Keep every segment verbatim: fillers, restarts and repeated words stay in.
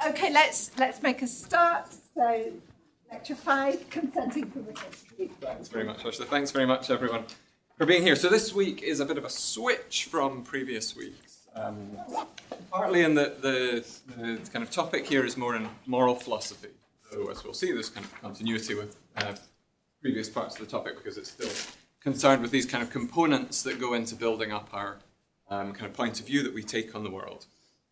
Okay, let's let's make a start. So, lecture five, consenting from the history. Thanks very much, Ursula. Thanks very much, everyone, for being here. So this week is a bit of a switch from previous weeks. Um, partly in the, the, the kind of topic here is more in moral philosophy. So as we'll see, there's kind of continuity with uh, previous parts of the topic because it's still concerned with these kind of components that go into building up our um, kind of point of view that we take on the world.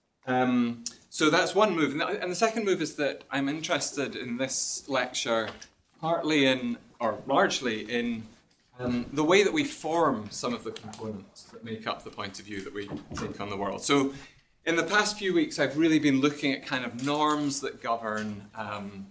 Um, so that's one move. And the second move is that I'm interested in this lecture partly in, or largely in, um, the way that we form some of the components that make up the point of view that we take on the world. So in the past few weeks, I've really been looking at kind of norms that govern, um,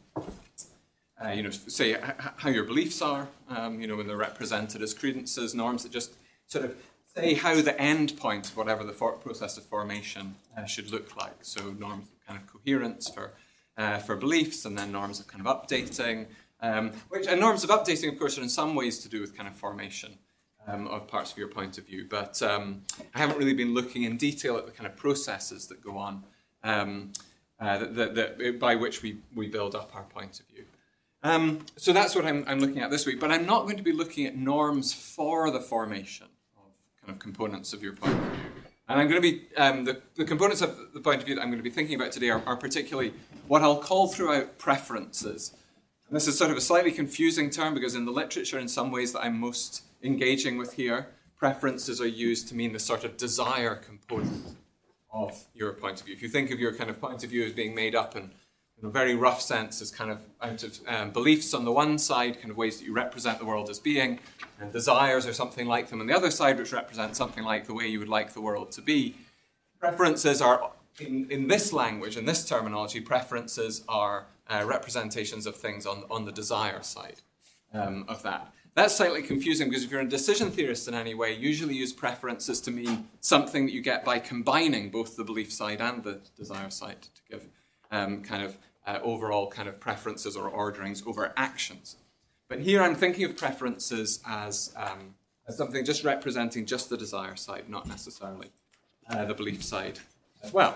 uh, you know, say h- how your beliefs are, um, you know, when they're represented as credences, norms that just sort of say how the end point of whatever the for- process of formation uh, should look like. So norms of kind of coherence for uh, for beliefs, and then norms of kind of updating, um, which and norms of updating, of course, are in some ways to do with kind of formation um, of parts of your point of view. But um, I haven't really been looking in detail at the kind of processes that go on um, uh, that, that, that, by which we, we build up our point of view. Um, so that's what I'm, I'm looking at this week. But I'm not going to be looking at norms for the formation kind of components of your point of view. And I'm going to be, um, the, the components of the point of view that I'm going to be thinking about today are, are particularly what I'll call throughout preferences. And this is sort of a slightly confusing term because in the literature, in some ways that I'm most engaging with here, preferences are used to mean the sort of desire component of your point of view. If you think of your kind of point of view as being made up in, in a very rough sense as kind of out of um, beliefs on the one side, kind of ways that you represent the world as being, and desires or something like them on the other side, which represent something like the way you would like the world to be. Preferences are, in, in this language, in this terminology, preferences are uh, representations of things on, on the desire side um, of that. That's slightly confusing because if you're a decision theorist in any way, you usually use preferences to mean something that you get by combining both the belief side and the desire side to give um, kind of uh, overall kind of preferences or orderings over actions. But here I'm thinking of preferences as, um, as something just representing just the desire side, not necessarily uh, the belief side as well.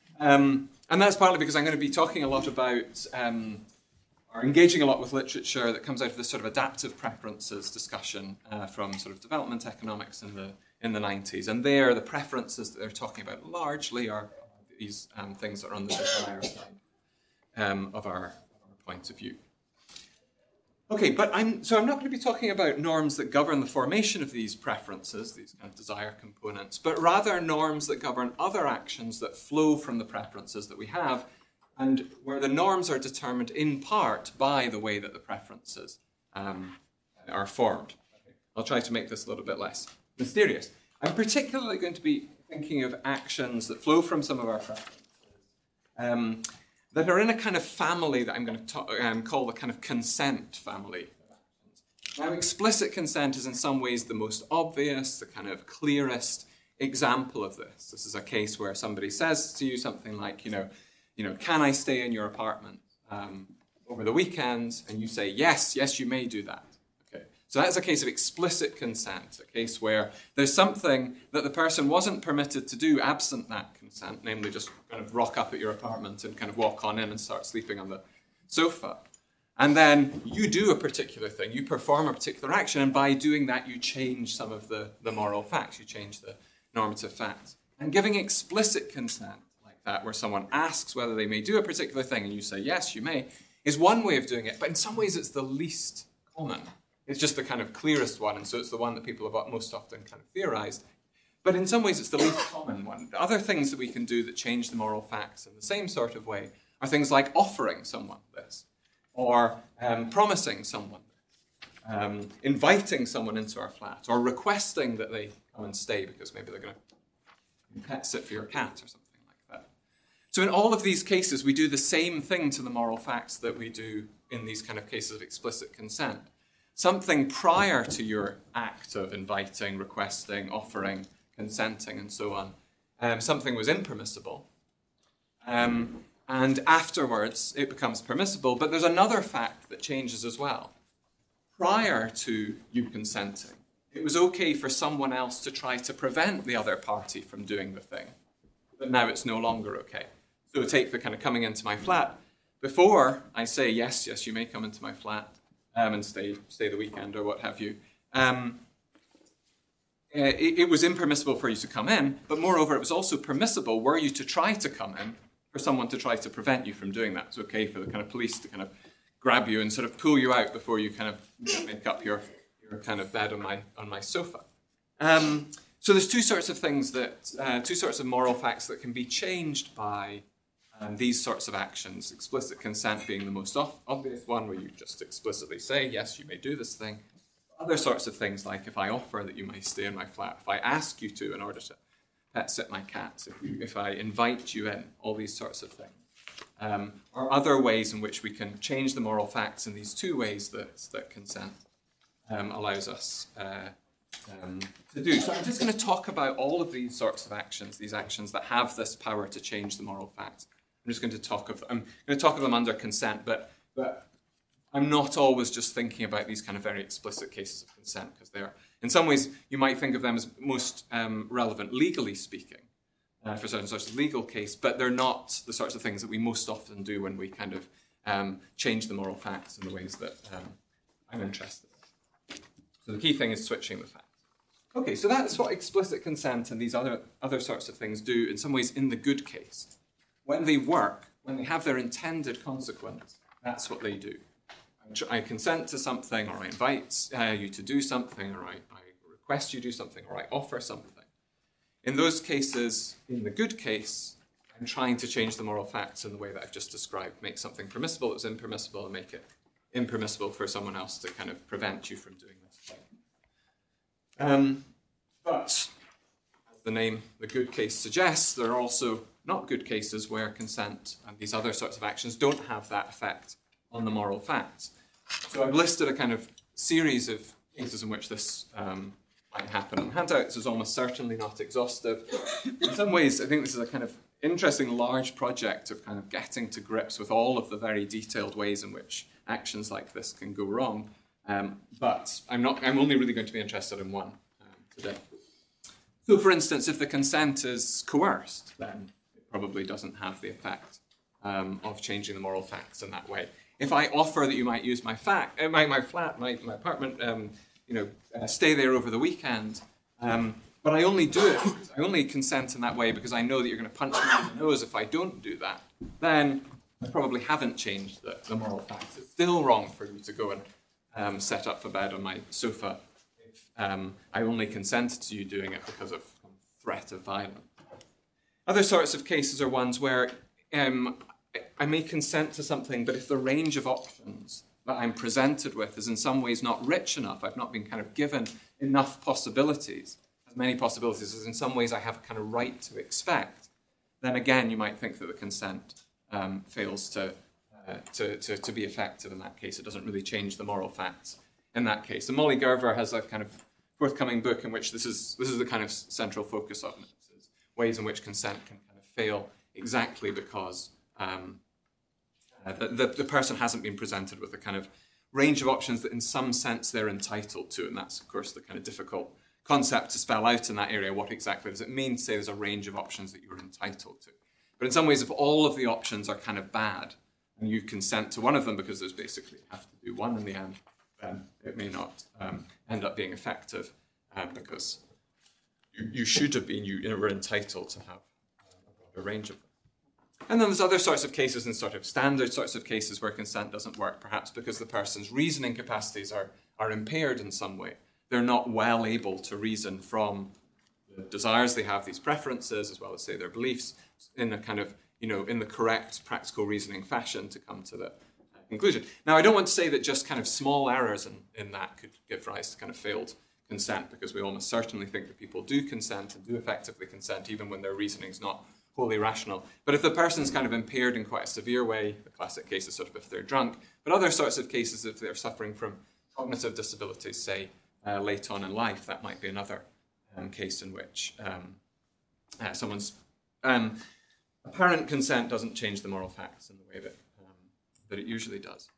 Um, and that's partly because I'm going to be talking a lot about, um, or engaging a lot with literature that comes out of this sort of adaptive preferences discussion uh, from sort of development economics in the in the nineties. And there, the preferences that they're talking about largely are these um, things that are on the desire side um, of our, of our point of view. Okay, but I'm so I'm not going to be talking about norms that govern the formation of these preferences, these kind of desire components, but rather norms that govern other actions that flow from the preferences that we have, and where the norms are determined in part by the way that the preferences um, are formed. I'll try to make this a little bit less mysterious. I'm particularly going to be thinking of actions that flow from some of our preferences. Um, that are in a kind of family that I'm going to talk, um, call the kind of consent family. Now, explicit consent is in some ways the most obvious, the kind of clearest example of this. This is a case where somebody says to you something like, you know, you know, can I stay in your apartment um, over the weekend? And you say, yes, yes, you may do that. Okay. So that's a case of explicit consent, a case where there's something that the person wasn't permitted to do absent that consent, namely just kind of rock up at your apartment and kind of walk on in and start sleeping on the sofa. And then you do a particular thing, you perform a particular action, and by doing that you change some of the, the moral facts, you change the normative facts. And giving explicit consent like that, where someone asks whether they may do a particular thing and you say, yes, you may, is one way of doing it, but in some ways it's the least common. It's just the kind of clearest one, and so it's the one that people have most often kind of theorized. But in some ways, it's the least common one. The other things that we can do that change the moral facts in the same sort of way are things like offering someone this, or um, promising someone this, um, inviting someone into our flat, or requesting that they come and stay because maybe they're going to pet sit for your cat or something like that. So in all of these cases, we do the same thing to the moral facts that we do in these kind of cases of explicit consent. Something prior to your act of inviting, requesting, offering, consenting, and so on, um, something was impermissible. Um, and afterwards, it becomes permissible. But there's another fact that changes as well. Prior to you consenting, it was okay for someone else to try to prevent the other party from doing the thing. But now it's no longer okay. So take the kind of coming into my flat. Before I say, yes, yes, you may come into my flat um, and stay stay the weekend or what have you, um, it, it was impermissible for you to come in, but moreover, it was also permissible were you to try to come in for someone to try to prevent you from doing that. It's okay for the kind of police to kind of grab you and sort of pull you out before you kind of you know, make up your, your kind of bed on my on my sofa. Um, so there's two sorts of things that, uh, two sorts of moral facts that can be changed by um, these sorts of actions. Explicit consent being the most off- obvious one, where you just explicitly say, yes, you may do this thing. Other sorts of things, like if I offer that you may stay in my flat, if I ask you to in order to pet sit my cats, if, you, if I invite you in, all these sorts of things. Um, or other ways in which we can change the moral facts in these two ways that, that consent um, allows us uh, um, to do. So I'm just going to talk about all of these sorts of actions, these actions that have this power to change the moral facts. I'm just going to talk of I'm going to talk of them under consent, but but I'm not always just thinking about these kind of very explicit cases of consent, because they're, in some ways, you might think of them as most um, relevant legally speaking uh, for certain sorts of legal case, but they're not the sorts of things that we most often do when we kind of um, change the moral facts in the ways that um, I'm interested in. So the key thing is switching the facts. Okay, so that's what explicit consent and these other, other sorts of things do, in some ways, in the good case. When they work, when they have their intended consequence, that's what they do. I consent to something, or I invite uh, you to do something, or I, I request you do something, or I offer something. In those cases, in the good case, I'm trying to change the moral facts in the way that I've just described, make something permissible that's impermissible, and make it impermissible for someone else to kind of prevent you from doing this thing. Um, but, as the name, the good case suggests, there are also not good cases where consent and these other sorts of actions don't have that effect on the moral facts. So I've listed a kind of series of cases in which this um, might happen. And handouts is almost certainly not exhaustive. In some ways, I think this is a kind of interesting large project of kind of getting to grips with all of the very detailed ways in which actions like this can go wrong. Um, but I'm not. I'm only really going to be interested in one um, today. So, for instance, if the consent is coerced, then it probably doesn't have the effect um, of changing the moral facts in that way. If I offer that you might use my, fact, uh, my, my flat, my, my apartment, um, you know, uh, stay there over the weekend, um, but I only do it, I only consent in that way because I know that you're going to punch me in the nose if I don't do that, then I probably haven't changed the, the moral facts. It's still wrong for you to go and um, set up a bed on my sofa if um, I only consented to you doing it because of threat of violence. Other sorts of cases are ones where um, I may consent to something, but if the range of options that I'm presented with is in some ways not rich enough, I've not been kind of given enough possibilities, as many possibilities as in some ways I have a kind of right to expect, then again you might think that the consent um, fails to, uh, to, to, to be effective in that case. It doesn't really change the moral facts in that case. And Molly Gerver has a kind of forthcoming book in which this is, this is the kind of central focus of it, is ways in which consent can kind of fail exactly because Um, uh, the, the, the person hasn't been presented with a kind of range of options that in some sense they're entitled to, and that's of course the kind of difficult concept to spell out in that area. What exactly does it mean to say there's a range of options that you're entitled to? But in some ways, if all of the options are kind of bad and you consent to one of them because there's basically you have to do one in the end, then it may not um, end up being effective uh, because you, you should have been, you, you were entitled to have a broader range of them. And then there's other sorts of cases and sort of standard sorts of cases where consent doesn't work, perhaps because the person's reasoning capacities are, are impaired in some way. They're not well able to reason from the desires they have, these preferences, as well as, say, their beliefs, in a kind of, you know, in the correct practical reasoning fashion to come to the uh, conclusion. Now, I don't want to say that just kind of small errors in, in that could give rise to kind of failed consent, because we almost certainly think that people do consent and do effectively consent, even when their reasoning's not wholly rational. But if the person's kind of impaired in quite a severe way, the classic case is sort of if they're drunk, but other sorts of cases if they're suffering from cognitive disabilities, say, uh, late on in life, that might be another um, case in which um, uh, someone's um, apparent consent doesn't change the moral facts in the way that, um, that it usually does.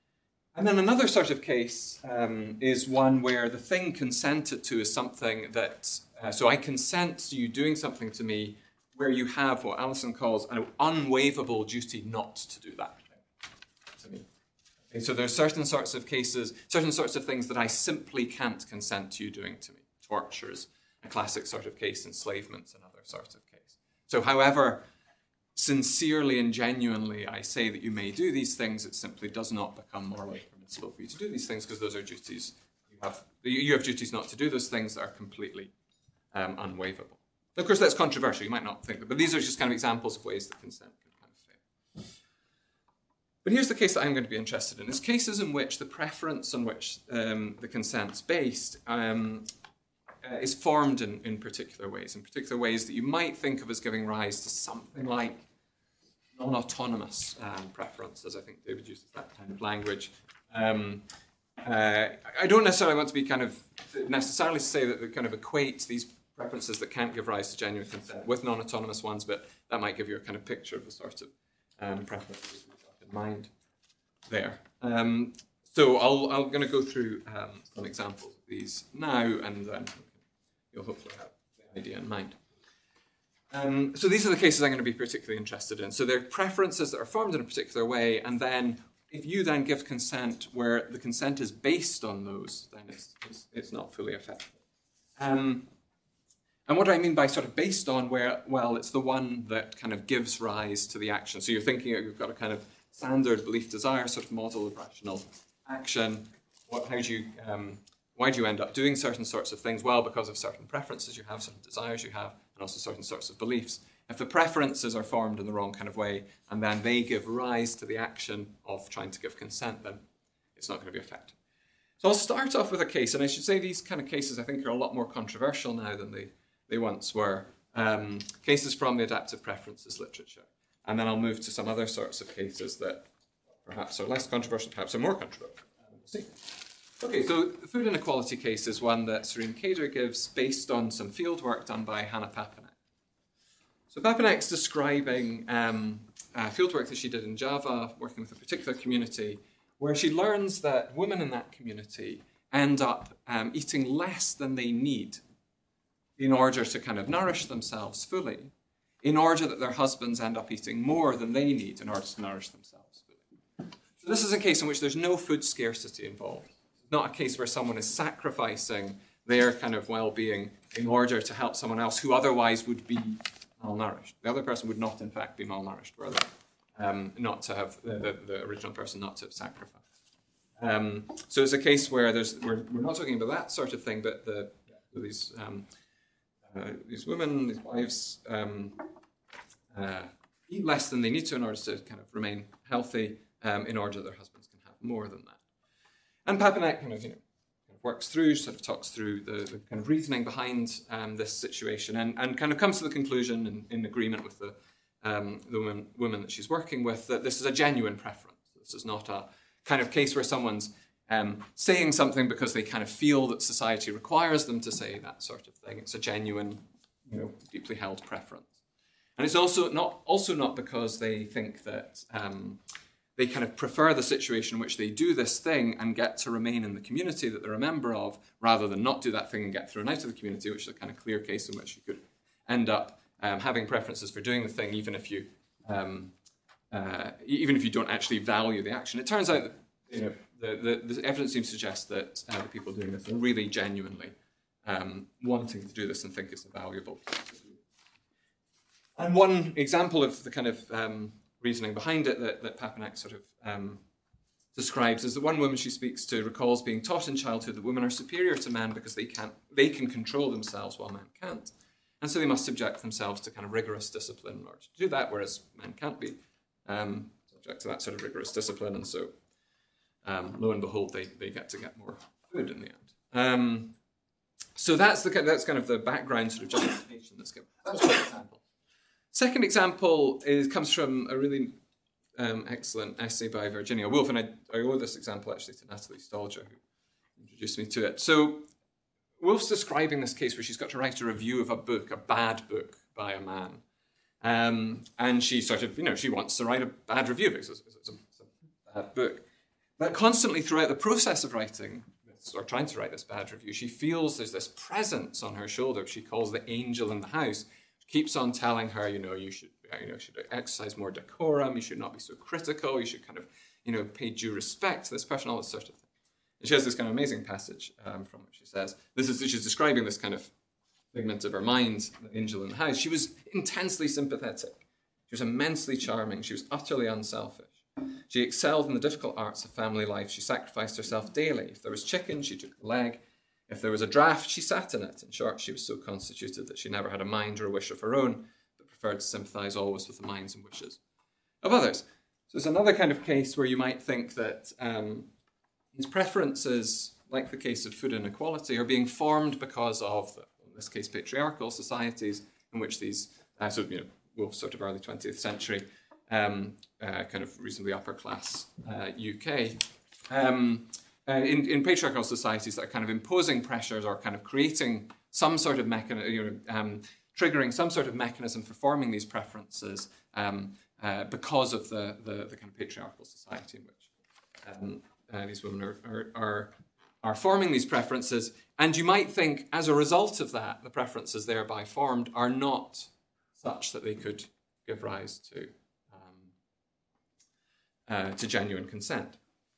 And then another sort of case um, is one where the thing consented to is something that, uh, so I consent to you doing something to me where you have what Alison calls an unwaivable duty not to do that thing to me. Okay, so there's certain sorts of cases, certain sorts of things that I simply can't consent to you doing to me. Tortures, a classic sort of case, enslavement's another sort of case. So however sincerely and genuinely I say that you may do these things, it simply does not become morally permissible for you to do these things, because those are duties you have. You have duties not to do those things that are completely um, unwaivable. Of course, that's controversial. You might not think that, but these are just kind of examples of ways that consent can kind of fail. But here's the case that I'm going to be interested in. Is cases in which the preference on which um, the consent's based um, uh, is formed in, in particular ways, in particular ways that you might think of as giving rise to something like non-autonomous um, preferences. I think David uses that kind of language. Um, uh, I don't necessarily want to be kind of necessarily say that it kind of equates these preferences that can't give rise to genuine consent with non-autonomous ones, but that might give you a kind of picture of the sort of um, preferences we've got in mind there. Um, so I'll, I'm going to go through um, some examples of these now, and then you'll hopefully have the idea in mind. Um, so these are the cases I'm going to be particularly interested in. So they're preferences that are formed in a particular way, and then if you then give consent where the consent is based on those, then it's, it's, it's not fully effective. Um, And what do I mean by sort of based on, where, well, it's the one that kind of gives rise to the action. So you're thinking you've got a kind of standard belief desire sort of model of rational action. What, how do you, um, why do you end up doing certain sorts of things? Well, because of certain preferences you have, certain desires you have, and also certain sorts of beliefs. If the preferences are formed in the wrong kind of way, and then they give rise to the action of trying to give consent, then it's not going to be effective. So I'll start off with a case, and I should say these kind of cases I think are a lot more controversial now than they They once were, um, cases from the adaptive preferences literature. And then I'll move to some other sorts of cases that perhaps are less controversial, perhaps are more controversial. We'll see. Okay, so the food inequality case is one that Serene Kader gives based on some field work done by Hannah Papanek. So Papanek's describing um, uh, field work that she did in Java, working with a particular community, where she learns that women in that community end up um, eating less than they need in order to kind of nourish themselves fully, in order that their husbands end up eating more than they need in order to nourish themselves fully. So this is a case in which there's no food scarcity involved. It's not a case where someone is sacrificing their kind of well-being in order to help someone else who otherwise would be malnourished. The other person would not, in fact, be malnourished, were they? Um, not to have, the, the, the original person not to have sacrificed. Um, so it's a case where there's, we're, we're not talking about that sort of thing, but the, these... Um, Uh, these women, these wives, um, uh, eat less than they need to in order to kind of remain healthy, um, in order that their husbands can have more than that. And Papanek kind of, you know, kind of works through, sort of talks through the, the kind of reasoning behind um, this situation, and, and kind of comes to the conclusion, in, in agreement with the, um, the woman, woman that she's working with, that this is a genuine preference. This is not a kind of case where someone's Um, saying something because they kind of feel that society requires them to say that sort of thing. It's a genuine, you know, deeply held preference. And it's also not also not because they think that um, they kind of prefer the situation in which they do this thing and get to remain in the community that they're a member of, rather than not do that thing and get thrown out of the community, which is a kind of clear case in which you could end up um, having preferences for doing the thing, even if you um, uh, even if you don't actually value the action. It turns out that, you know, The, the, the evidence seems to suggest that uh, the people doing this are really genuinely um, wanting to do this and think it's a valuable thing to do. And one example of the kind of um, reasoning behind it that, that Papanek sort of um, describes is that one woman she speaks to recalls being taught in childhood that women are superior to men because they can't, they can control themselves while men can't. And so they must subject themselves to kind of rigorous discipline in order to do that, whereas men can't be um, subject to that sort of rigorous discipline, and so Um, lo and behold, they, they get to get more food in the end. Um, so that's the that's kind of the background sort of justification that's given. That was one example. Second example is comes from a really um, excellent essay by Virginia Woolf, and I, I owe this example actually to Natalie Stalger, who introduced me to it. So Woolf's describing this case where she's got to write a review of a book, a bad book by a man, um, and she sort of, you know, she wants to write a bad review because it's, it's, a, it's a bad book. But constantly throughout the process of writing this, or trying to write this bad review, she feels there's this presence on her shoulder she calls the angel in the house, which keeps on telling her, you know, you should, you know, should exercise more decorum, you should not be so critical, you should kind of, you know, pay due respect to this person, all this sort of thing. And she has this kind of amazing passage um, from which she says, this is, she's describing this kind of figment of her mind, the angel in the house. She was intensely sympathetic. She was immensely charming. She was utterly unselfish. She excelled in the difficult arts of family life. She sacrificed herself daily. If there was chicken, she took the leg. If there was a draught, she sat in it. In short, she was so constituted that she never had a mind or a wish of her own, but preferred to sympathise always with the minds and wishes of others. So it's another kind of case where you might think that um, these preferences, like the case of food inequality, are being formed because of, in this case, patriarchal societies in which these, uh, so, you know, well, sort of early twentieth century, um, uh, kind of reasonably upper class uh, U K, um, uh, in, in patriarchal societies that are kind of imposing pressures or kind of creating some sort of mechanism, you know, um, triggering some sort of mechanism for forming these preferences um, uh, because of the, the, the kind of patriarchal society in which um, uh, these women are, are, are, are forming these preferences. And you might think, as a result of that, the preferences thereby formed are not such that they could give rise to um, uh, to genuine consent.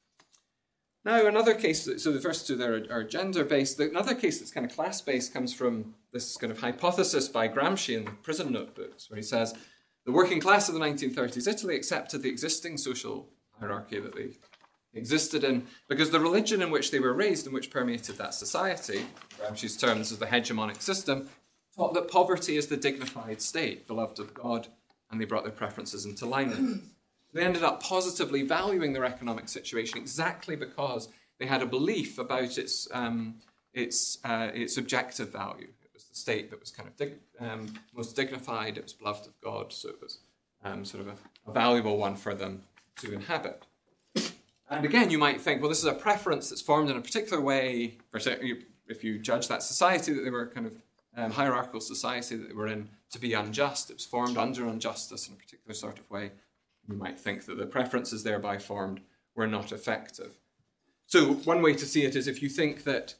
Now, another case, so the first two there are, are gender-based. Another case that's kind of class-based comes from this kind of hypothesis by Gramsci in the Prison Notebooks, where he says, the working class of the nineteen thirties Italy accepted the existing social hierarchy that they existed in because the religion in which they were raised and which permeated that society, Gramsci's terms as the hegemonic system, taught that poverty is the dignified state, beloved of God, and they brought their preferences into alignment. They ended up positively valuing their economic situation exactly because they had a belief about its um, its uh, its objective value. It was the state that was kind of dig- um, most dignified. It was beloved of God, so it was um, sort of a, a valuable one for them to inhabit. And again, you might think, well, this is a preference that's formed in a particular way. If you judge that society that they were kind of um, hierarchical society that they were in to be unjust, it was formed under injustice in a particular sort of way. You might think that the preferences thereby formed were not effective. So one way to see it is if you think that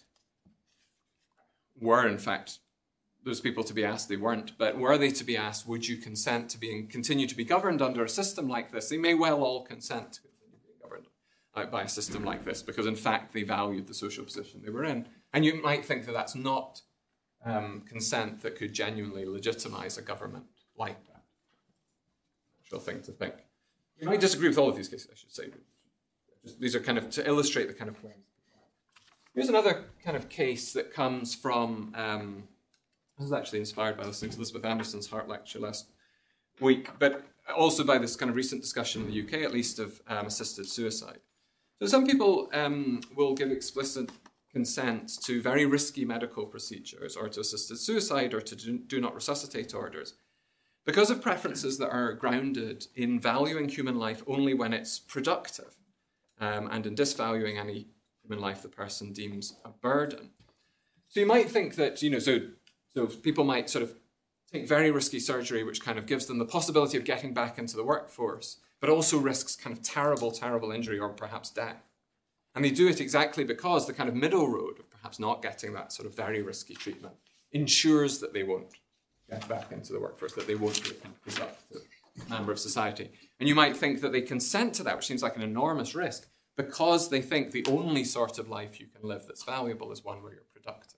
were, in fact, those people to be asked, they weren't, but were they to be asked, would you consent to being continue to be governed under a system like this? They may well all consent to continue being governed uh, by a system like this because, in fact, they valued the social position they were in. And you might think that that's not um, consent that could genuinely legitimize a government like that. Natural thing to think. You might disagree with all of these cases, I should say. Just, these are kind of to illustrate the kind of claims. Here's another kind of case that comes from, um, this is actually inspired by listening to Elizabeth Anderson's Heart lecture last week, but also by this kind of recent discussion in the U K, at least, of um, assisted suicide. So some people um, will give explicit consent to very risky medical procedures or to assisted suicide or to do, do not resuscitate orders, because of preferences that are grounded in valuing human life only when it's productive um, and in disvaluing any human life the person deems a burden. So you might think that, you know, so, so people might sort of take very risky surgery which kind of gives them the possibility of getting back into the workforce, but also risks kind of terrible, terrible injury or perhaps death. And they do it exactly because the kind of middle road of perhaps not getting that sort of very risky treatment ensures that they won't get back into the workforce, that they won't be a productive member of society. And you might think that they consent to that, which seems like an enormous risk, because they think the only sort of life you can live that's valuable is one where you're productive.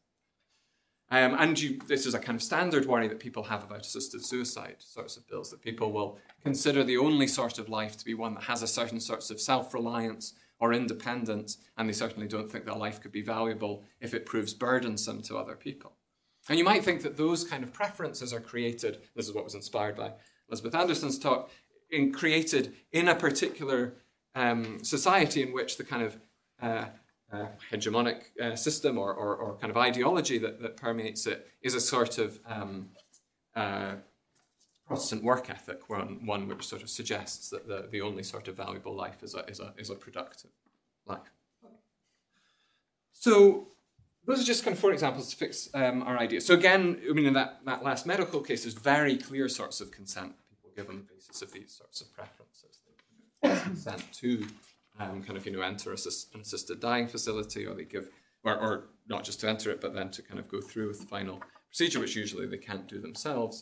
Um, and you, this is a kind of standard worry that people have about assisted suicide sorts of bills, that people will consider the only sort of life to be one that has a certain sorts of self-reliance or independence, and they certainly don't think that life could be valuable if it proves burdensome to other people. And you might think that those kind of preferences are created, this is what was inspired by Elizabeth Anderson's talk, in, created in a particular um, society in which the kind of uh, uh, hegemonic uh, system or, or, or kind of ideology that, that permeates it is a sort of um, uh, Protestant work ethic, one, one which sort of suggests that the, the only sort of valuable life is a, is a, is a productive life. So those are just kind of four examples to fix um, our idea. So again, I mean, in that, that last medical case, there's very clear sorts of consent people give on the basis of these sorts of preferences. They consent to um, kind of, you know, enter assist, an assisted dying facility, or they give, or, or not just to enter it, but then to kind of go through with the final procedure, which usually they can't do themselves.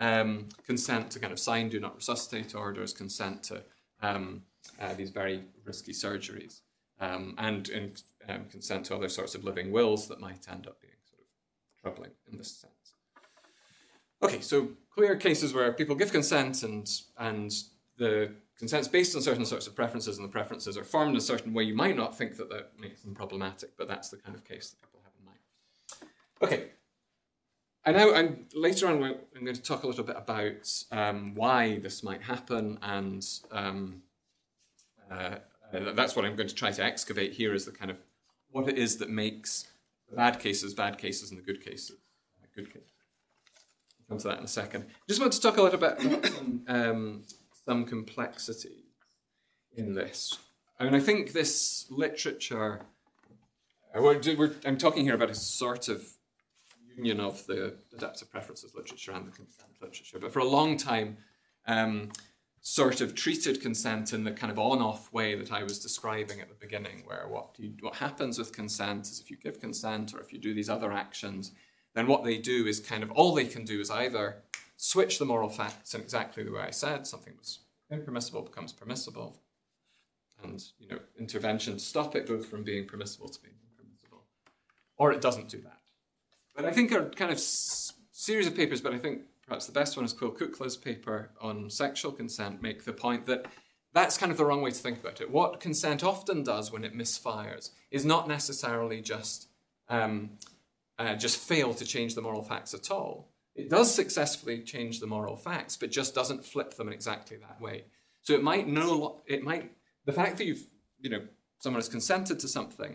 um, consent to kind of sign do not resuscitate orders, consent to um, uh, these very risky surgeries, um, and, and um, consent to other sorts of living wills that might end up being sort of troubling in this sense. Okay, so clear cases where people give consent and and the consent's based on certain sorts of preferences, and the preferences are formed in a certain way. You might not think that that makes them problematic, but that's the kind of case that people have in mind. Okay, and now I'm, later on I'm going to talk a little bit about um, why this might happen, and um, uh, uh, that's what I'm going to try to excavate here, is the kind of what it is that makes the bad cases bad cases and the good cases uh, good cases. I'll come to that in a second. I just want to talk a little bit about some, um, some complexity in this. I mean, I think this literature, uh, we're, we're, I'm talking here about a sort of union of the adaptive preferences literature and the consent literature, but for a long time, um, sort of treated consent in the kind of on-off way that I was describing at the beginning, where what, you, what happens with consent is if you give consent or if you do these other actions, then what they do is kind of, all they can do is either switch the moral facts in exactly the way I said, something was impermissible becomes permissible, and, you know, intervention to stop it goes from being permissible to being impermissible, or it doesn't do that. But I think a kind of s- series of papers, but I think perhaps the best one is Quil Kukla's paper on sexual consent, make the point that that's kind of the wrong way to think about it. What consent often does when it misfires is not necessarily just um, uh, just fail to change the moral facts at all. It does successfully change the moral facts, but just doesn't flip them in exactly that way. So it might no, it might the fact that you've you know someone has consented to something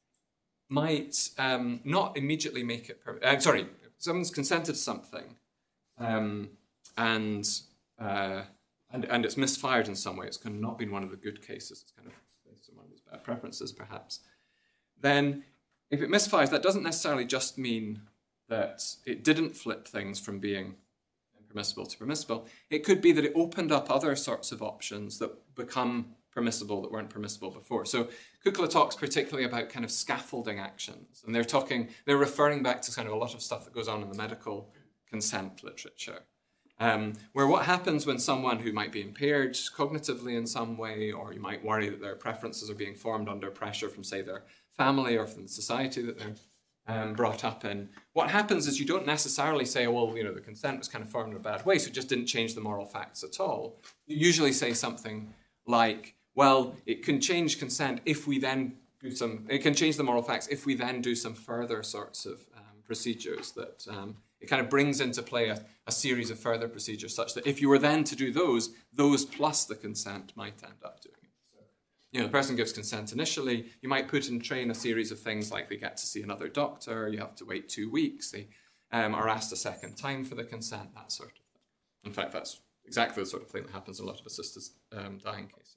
might um, not immediately make it. Per- uh, sorry, someone's consented to something, um, and uh, and and it's misfired in some way. It's kind of not been one of the good cases. It's kind of based on one of these bad preferences, perhaps. Then, if it misfires, that doesn't necessarily just mean that it didn't flip things from being impermissible to permissible. It could be that it opened up other sorts of options that become permissible that weren't permissible before. So Kukla talks particularly about kind of scaffolding actions, and they're talking, they're referring back to kind of a lot of stuff that goes on in the medical consent literature, um, where what happens when someone who might be impaired cognitively in some way, or you might worry that their preferences are being formed under pressure from, say, their family or from the society that they're um, brought up in, what happens is you don't necessarily say, well, you know, the consent was kind of formed in a bad way, so it just didn't change the moral facts at all. You usually say something like, well, it can change consent if we then do some, it can change the moral facts if we then do some further sorts of um, procedures that um, it kind of brings into play a, a series of further procedures such that if you were then to do those, those plus the consent might end up doing it. So, you know, the person gives consent initially, you might put in train a series of things like they get to see another doctor, you have to wait two weeks, they um, are asked a second time for the consent, that sort of thing. In fact, that's exactly the sort of thing that happens in a lot of assisted um, dying cases.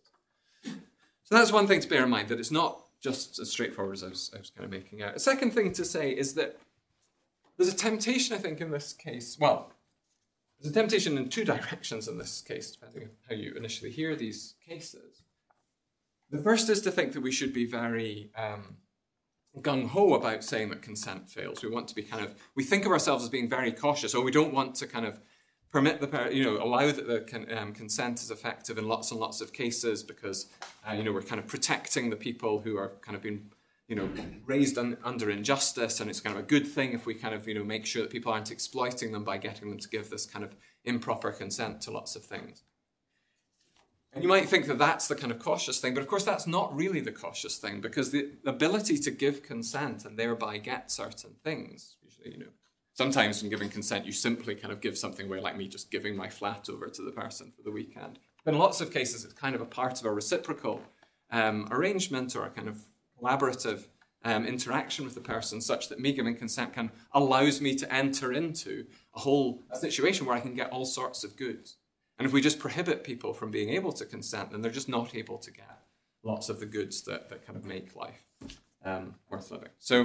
So that's one thing to bear in mind, that it's not just as straightforward as I was, I was kind of making out. A second thing to say is that there's a temptation, I think, in this case. Well, there's a temptation in two directions in this case, depending on how you initially hear these cases. The first is to think that we should be very um, gung-ho about saying that consent fails. We want to be kind of, we think of ourselves as being very cautious, or we don't want to kind of permit the, you know, allow that the um, consent is effective in lots and lots of cases because, uh, you know, we're kind of protecting the people who are kind of being, you know, raised un- under injustice, and it's kind of a good thing if we kind of, you know, make sure that people aren't exploiting them by getting them to give this kind of improper consent to lots of things. And you might think that that's the kind of cautious thing, but of course that's not really the cautious thing, because the ability to give consent and thereby get certain things, usually, you know, sometimes when giving consent, you simply kind of give something away, like me just giving my flat over to the person for the weekend. But in lots of cases, it's kind of a part of a reciprocal um, arrangement or a kind of collaborative um, interaction with the person, such that me giving consent can allows me to enter into a whole a situation where I can get all sorts of goods. And if we just prohibit people from being able to consent, then they're just not able to get lots of the goods that, that kind of make life um, worth living. So,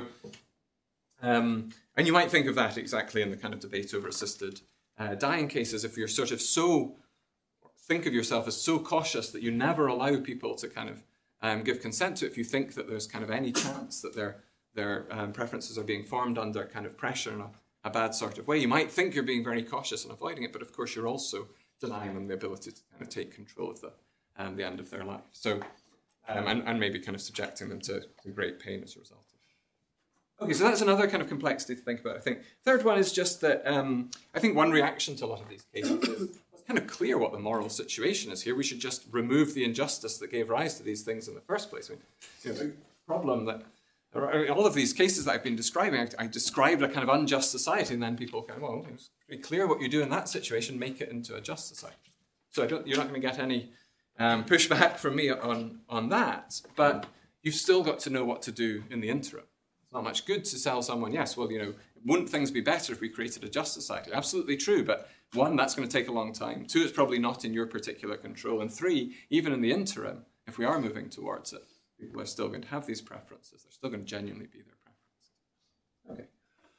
um, and you might think of that exactly in the kind of debate over assisted uh, dying cases. If you're sort of so, think of yourself as so cautious that you never allow people to kind of um, give consent to it, if you think that there's kind of any chance that their their um, preferences are being formed under kind of pressure and a, a bad sort of way. You might think you're being very cautious and avoiding it, but of course you're also denying them the ability to kind of take control of the, um, the end of their life. So, um, and, and maybe kind of subjecting them to, to great pain as a result of it. Okay, so that's another kind of complexity to think about, I think. Third one is just that um, I think one reaction to a lot of these cases is it's kind of clear what the moral situation is here. We should just remove the injustice that gave rise to these things in the first place. I mean, you know, the problem that all of these cases that I've been describing, I, I described a kind of unjust society, and then people go, well, it's pretty clear what you do in that situation, make it into a just society. So I don't, you're not going to get any um, pushback from me on, on that, but you've still got to know what to do in the interim. It's not much good to tell someone, yes, well, you know, wouldn't things be better if we created a just society? Absolutely true, but one, that's going to take a long time. Two, it's probably not in your particular control. And three, even in the interim, if we are moving towards it, people are still going to have these preferences. They're still going to genuinely be their preferences. Okay.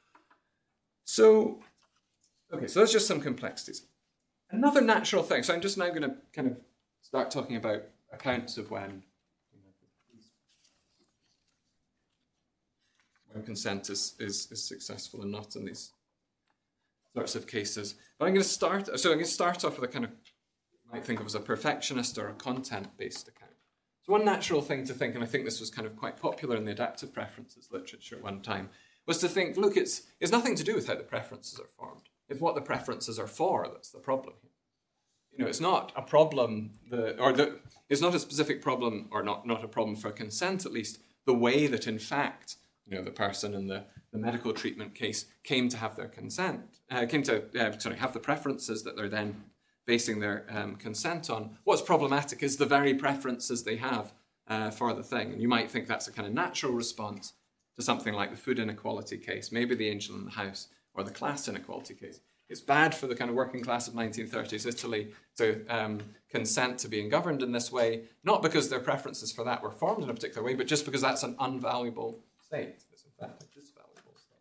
So, okay, so that's just some complexities. Another natural thing, so I'm just now going to kind of start talking about accounts of when, you know, when consent is, is, is successful and not in these sorts of cases. But I'm going to start, so I'm going to start off with a kind of, you might think of as a perfectionist or a content-based account. So one natural thing to think, and I think this was kind of quite popular in the adaptive preferences literature at one time, was to think, look, it's, it's nothing to do with how the preferences are formed. It's what the preferences are for that's the problem here. You know, it's not a problem, the, or the, it's not a specific problem, or not, not a problem for consent, at least, the way that in fact, you know, the person in the, the medical treatment case came to have their consent, uh, came to, uh, sorry, have the preferences that they're then basing their um, consent on. What's problematic is the very preferences they have uh, for the thing. And you might think that's a kind of natural response to something like the food inequality case, maybe the angel in the house, or the class inequality case. It's bad for the kind of working class of nineteen thirties Italy to um, consent to being governed in this way, not because their preferences for that were formed in a particular way, but just because that's an unvaluable state. It's in fact a disvaluable state.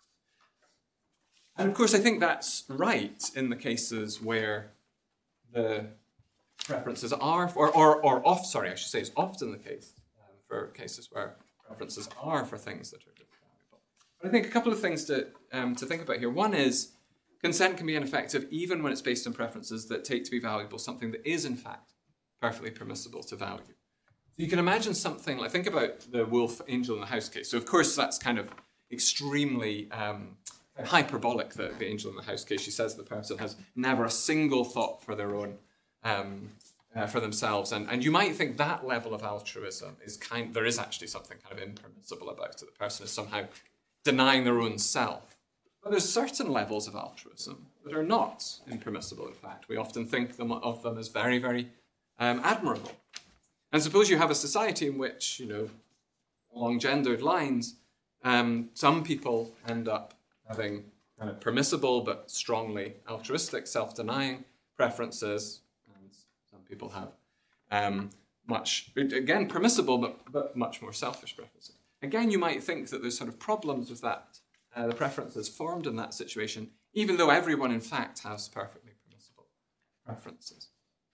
And of course, I think that's right in the cases where the preferences are, or, or, or off, sorry, I should say it's often the case um, for cases where preferences are for things that are disvaluable. But I think a couple of things to, um, to think about here. One is consent can be ineffective even when it's based on preferences that take to be valuable something that is in fact perfectly permissible to value. So you can imagine something like, think about the wolf angel in the house case. So of course that's kind of extremely um, hyperbolic, the, the angel in the house case. She says the person has never a single thought for their own, um, uh, for themselves. And, and you might think that level of altruism is kind, there is actually something kind of impermissible about it. The person is somehow denying their own self. But there's certain levels of altruism that are not impermissible, in fact. We often think them, of them as very, very um, admirable. And suppose you have a society in which, you know, along gendered lines, um, some people end up having kind of permissible but strongly altruistic, self-denying preferences, and some people have um, much, again, permissible but, but much more selfish preferences. Again, you might think that there's sort of problems with that, uh, the preferences formed in that situation, even though everyone, in fact, has perfectly permissible preferences.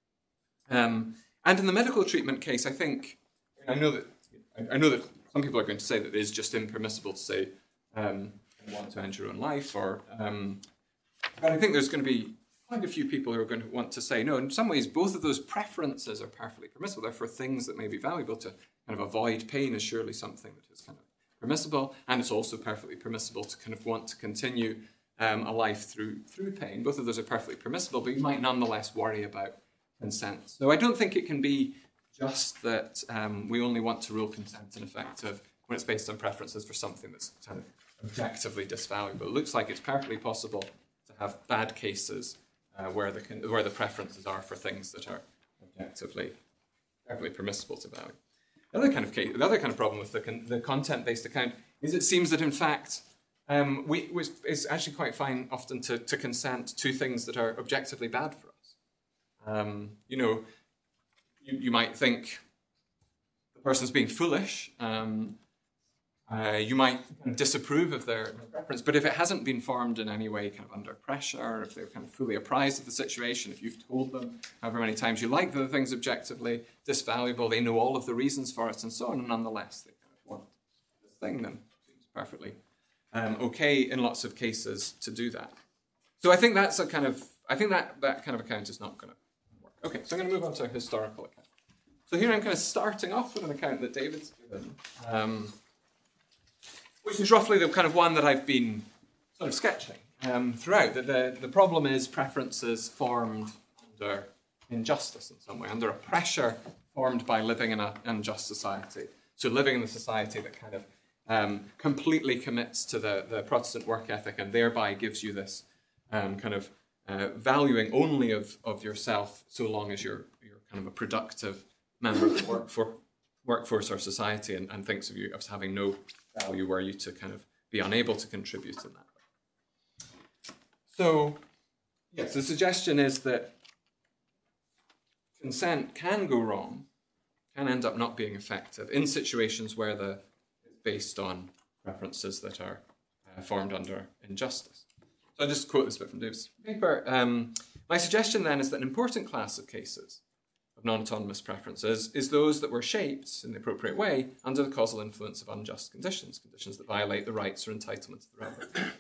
Um, and in the medical treatment case, I think, I know that I know that some people are going to say that it is just impermissible to say, um, want to end your own life, or um, but I think there's going to be quite a few people who are going to want to say, no, in some ways both of those preferences are perfectly permissible. They're for things that may be valuable. To kind of avoid pain is surely something that is kind of permissible, and it's also perfectly permissible to kind of want to continue um, a life through through pain. Both of those are perfectly permissible, but you might nonetheless worry about consent. So I don't think it can be just that um, we only want to rule consent ineffective when it's based on preferences for something that's kind of objectively disvaluable. It looks like it's perfectly possible to have bad cases uh, where the where the preferences are for things that are objectively perfectly permissible to value. The other kind of case, the other kind of problem with the con- the content-based account is it seems that in fact um, we was it's actually quite fine often to to consent to things that are objectively bad for us. Um, you know, you, you might think the person's being foolish. Um, Uh, you might disapprove of their preference, but if it hasn't been formed in any way kind of under pressure, if they're kind of fully apprised of the situation, if you've told them however many times you like the things objectively disvaluable, they know all of the reasons for it and so on, and nonetheless they kind of want this thing, then it seems perfectly um, okay in lots of cases to do that. So I think that's a kind of, I think that, that kind of account is not going to work. Okay, so I'm going to move on to a historical account. So here I'm kind of starting off with an account that David's given, um, which is roughly the kind of one that I've been sort of sketching um, throughout. That the, the problem is preferences formed under injustice in some way, under a pressure formed by living in an unjust society. So living in a society that kind of um, completely commits to the, the Protestant work ethic and thereby gives you this um, kind of uh, valuing only of, of yourself so long as you're, you're kind of a productive member of the work for, workforce or society, and, and thinks of you as having no value were you to kind of be unable to contribute in that way. So, yes, the suggestion is that consent can go wrong, can end up not being effective in situations where the it's based on preferences that are uh, formed under injustice. So I'll just quote this bit from Dave's paper. Um, my suggestion then is that an important class of cases of non-autonomous preferences is those that were shaped in the appropriate way under the causal influence of unjust conditions, conditions that violate the rights or entitlements of the rebel.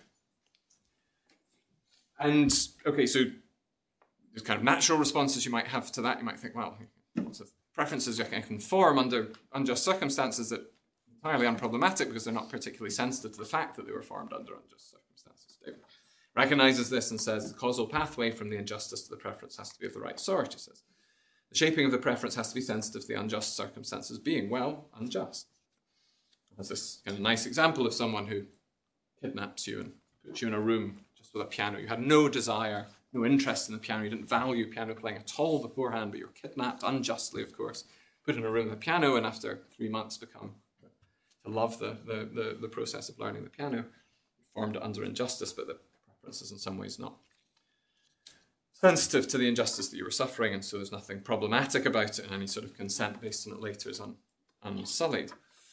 And, okay, so there's kind of natural responses you might have to that. You might think, well, lots of preferences you can form under unjust circumstances that are entirely unproblematic because they're not particularly sensitive to the fact that they were formed under unjust circumstances. David recognizes this and says the causal pathway from the injustice to the preference has to be of the right sort, he says. The shaping of the preference has to be sensitive to the unjust circumstances being, well, unjust. There's this kind of nice example of someone who kidnaps you and puts you in a room just with a piano. You had no desire, no interest in the piano. You didn't value piano playing at all beforehand, but you're kidnapped, unjustly, of course, put in a room with a piano, and after three months become to love the, the, the, the process of learning the piano. Formed under injustice, but the preference is in some ways not sensitive to the injustice that you were suffering, and so there's nothing problematic about it, and any sort of consent based on it later is un, unsullied.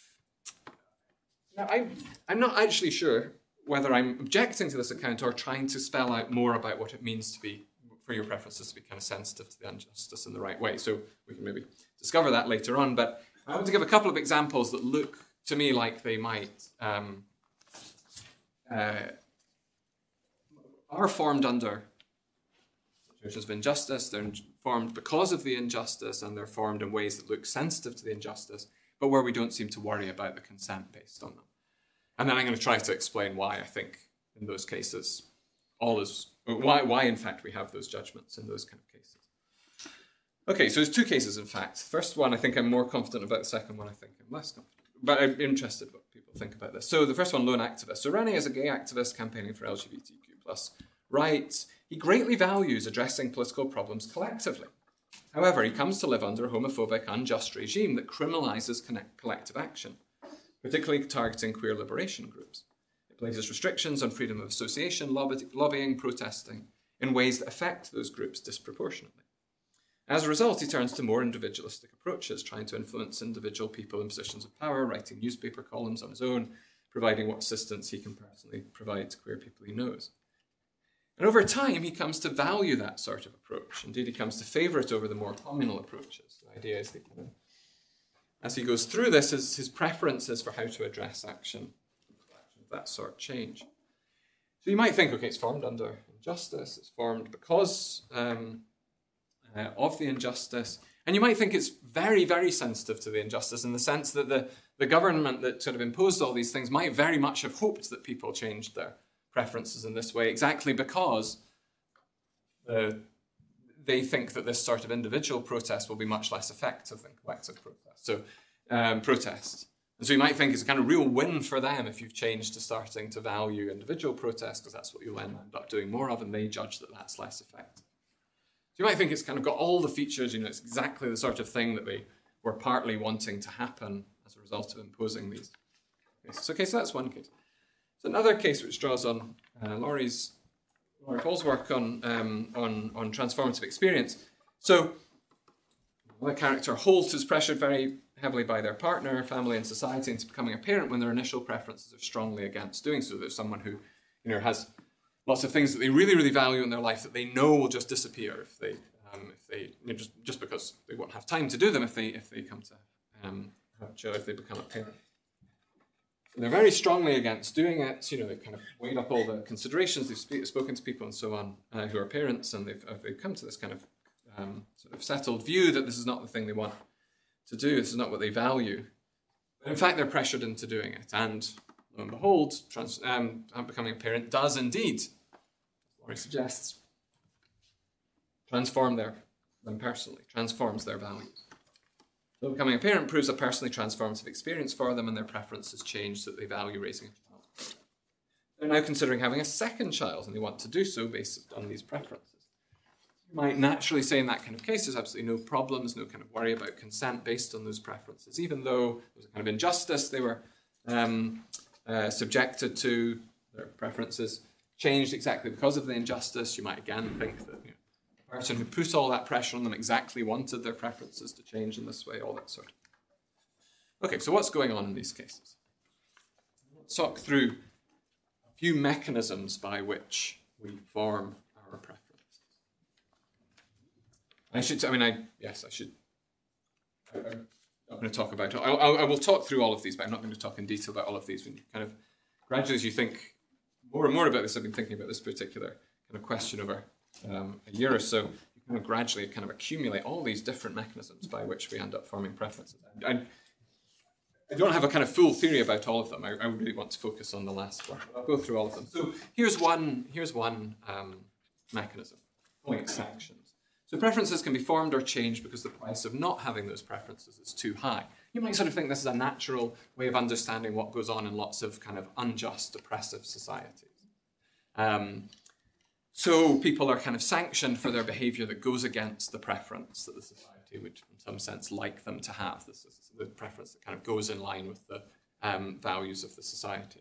Now, I'm, I'm not actually sure whether I'm objecting to this account or trying to spell out more about what it means to be, for your preferences to be kind of sensitive to the injustice in the right way. So we can maybe discover that later on, but I want to give a couple of examples that look to me like they might um, uh, are formed under situations of injustice. They're formed because of the injustice, and they're formed in ways that look sensitive to the injustice, but where we don't seem to worry about the consent based on them. And then I'm going to try to explain why I think in those cases all is, why, why in fact we have those judgments in those kind of cases. Okay, so there's two cases in fact. First one, I think I'm more confident about. The second one, I think I'm less confident. But I'm interested what people think about this. So the first one, lone activist. So Rani is a gay activist campaigning for L G B T Q plus rights. He greatly values addressing political problems collectively. However, he comes to live under a homophobic, unjust regime that criminalizes connect- collective action, particularly targeting queer liberation groups. It places restrictions on freedom of association, lobby- lobbying, protesting, in ways that affect those groups disproportionately. As a result, he turns to more individualistic approaches, trying to influence individual people in positions of power, writing newspaper columns on his own, providing what assistance he can personally provide to queer people he knows. And over time, he comes to value that sort of approach. Indeed, he comes to favour it over the more communal approaches. The idea is that, you know, as he goes through this, his, his preferences for how to address action of that sort change. So you might think, okay, it's formed under injustice, it's formed because um, uh, of the injustice, and you might think it's very, very sensitive to the injustice in the sense that the, the government that sort of imposed all these things might very much have hoped that people changed their preferences in this way, exactly because uh, they think that this sort of individual protest will be much less effective than collective protest. So, um, protest. And so you might think it's a kind of real win for them if you've changed to starting to value individual protest, because that's what you'll end up doing more of, and they judge that that's less effective. So you might think it's kind of got all the features, you know, it's exactly the sort of thing that they were partly wanting to happen as a result of imposing these cases. Okay, so that's one case. So another case which draws on uh, Laurie's, Laurie Paul's work on, um, on, on transformative experience. So the character Holt is pressured very heavily by their partner, family, and society into becoming a parent when their initial preferences are strongly against doing so. There's someone who, you know, has lots of things that they really, really value in their life that they know will just disappear if they, um, if they, you know, just just because they won't have time to do them if they if they come to um, have children, if they become a parent. they're very strongly against doing it. You know, they've kind of weighed up all the considerations. They've sp- spoken to people and so on uh, who are parents, and they've, uh, they've come to this kind of um, sort of settled view that this is not the thing they want to do. This is not what they value. But in fact, they're pressured into doing it. And lo and behold, trans- um, becoming a parent does indeed, as Laurie suggests, transform their, them personally, transforms their values. So becoming a parent proves a personally transformative experience for them, and their preferences change so that they value raising a child. They're now considering having a second child, and they want to do so based on these preferences. You might naturally say in that kind of case there's absolutely no problems, no kind of worry about consent based on those preferences, even though there was a kind of injustice they were um, uh, subjected to, their preferences changed exactly because of the injustice. You might again think that, you know, the person who put all that pressure on them exactly wanted their preferences to change in this way, all that sort of. Okay, so what's going on in these cases? Let's talk through a few mechanisms by which we form our preferences. I should, I mean, I, yes, I should, I, I'm not going to talk about it. I, I, I will talk through all of these, but I'm not going to talk in detail about all of these. When you kind of, gradually as you think more and more about this, I've been thinking about this particular kind of question over um, a year or so, you kind of gradually kind of accumulate all these different mechanisms by which we end up forming preferences. I, I, I don't have a kind of full theory about all of them. I, I really want to focus on the last one. I'll go through all of them. So here's one, here's one um, mechanism, calling it sanctions. So preferences can be formed or changed because the price of not having those preferences is too high. You might sort of think this is a natural way of understanding what goes on in lots of kind of unjust, oppressive societies. Um, so people are kind of sanctioned for their behaviour that goes against the preference that the society would, in some sense, like them to have. This is the preference that kind of goes in line with the um, values of the society.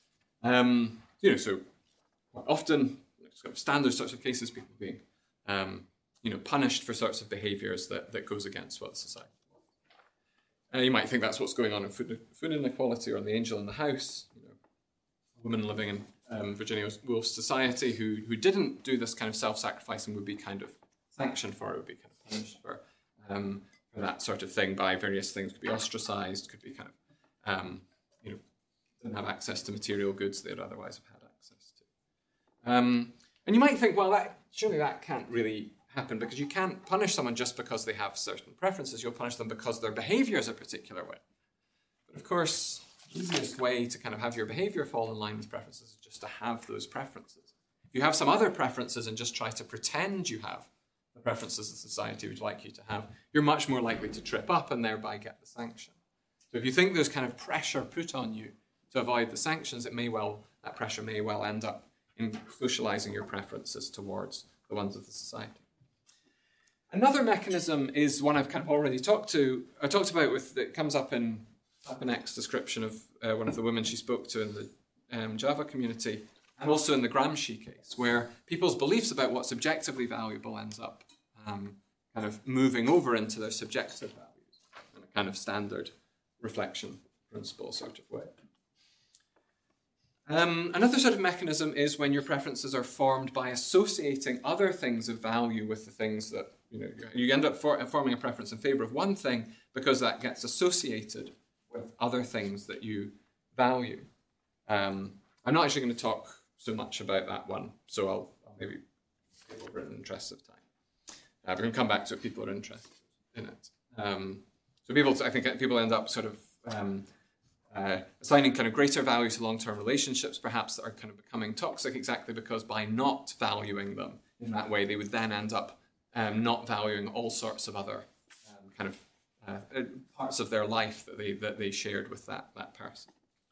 Um, you know, so quite often, sort of standard sorts of cases, people being um, you know, punished for sorts of behaviours that, that goes against what the society wants. Uh, you might think that's what's going on in food, food inequality or in The Angel in the House. You know, a woman living in um, Virginia Woolf's society who who didn't do this kind of self-sacrifice and would be kind of sanctioned for it, would be kind of punished for, um, for that sort of thing by various things. Could be ostracised, could be kind of, um, you know, didn't have access to material goods they'd otherwise have had access to. Um, and you might think, well, that surely that can't really happen because you can't punish someone just because they have certain preferences. You'll punish them because their behaviour is a particular way. But of course, the easiest way to kind of have your behaviour fall in line with preferences is just to have those preferences. If you have some other preferences and just try to pretend you have the preferences that society would like you to have, you're much more likely to trip up and thereby get the sanction. So if you think there's kind of pressure put on you to avoid the sanctions, it may well, that pressure may well end up in socialising your preferences towards the ones of the society. Another mechanism is one I've kind of already talked to. I talked about with that comes up in Papanek's description of uh, one of the women she spoke to in the um, Java community, and also in the Gramsci case, where people's beliefs about what's objectively valuable ends up um, kind of moving over into their subjective values in a kind of standard reflection principle sort of way. Um, another sort of mechanism is when your preferences are formed by associating other things of value with the things that, you know, you end up for, forming a preference in favour of one thing because that gets associated with other things that you value. Um, I'm not actually going to talk so much about that one, so I'll, I'll maybe skip over it in the interest of time. Uh, we can come back to it if people are interested in it. Um, so people, I think people end up sort of um, Uh, assigning kind of greater value to long-term relationships, perhaps, that are kind of becoming toxic exactly because by not valuing them in that way, they would then end up um, not valuing all sorts of other um, kind of uh, parts of their life that they that they shared with that, that person.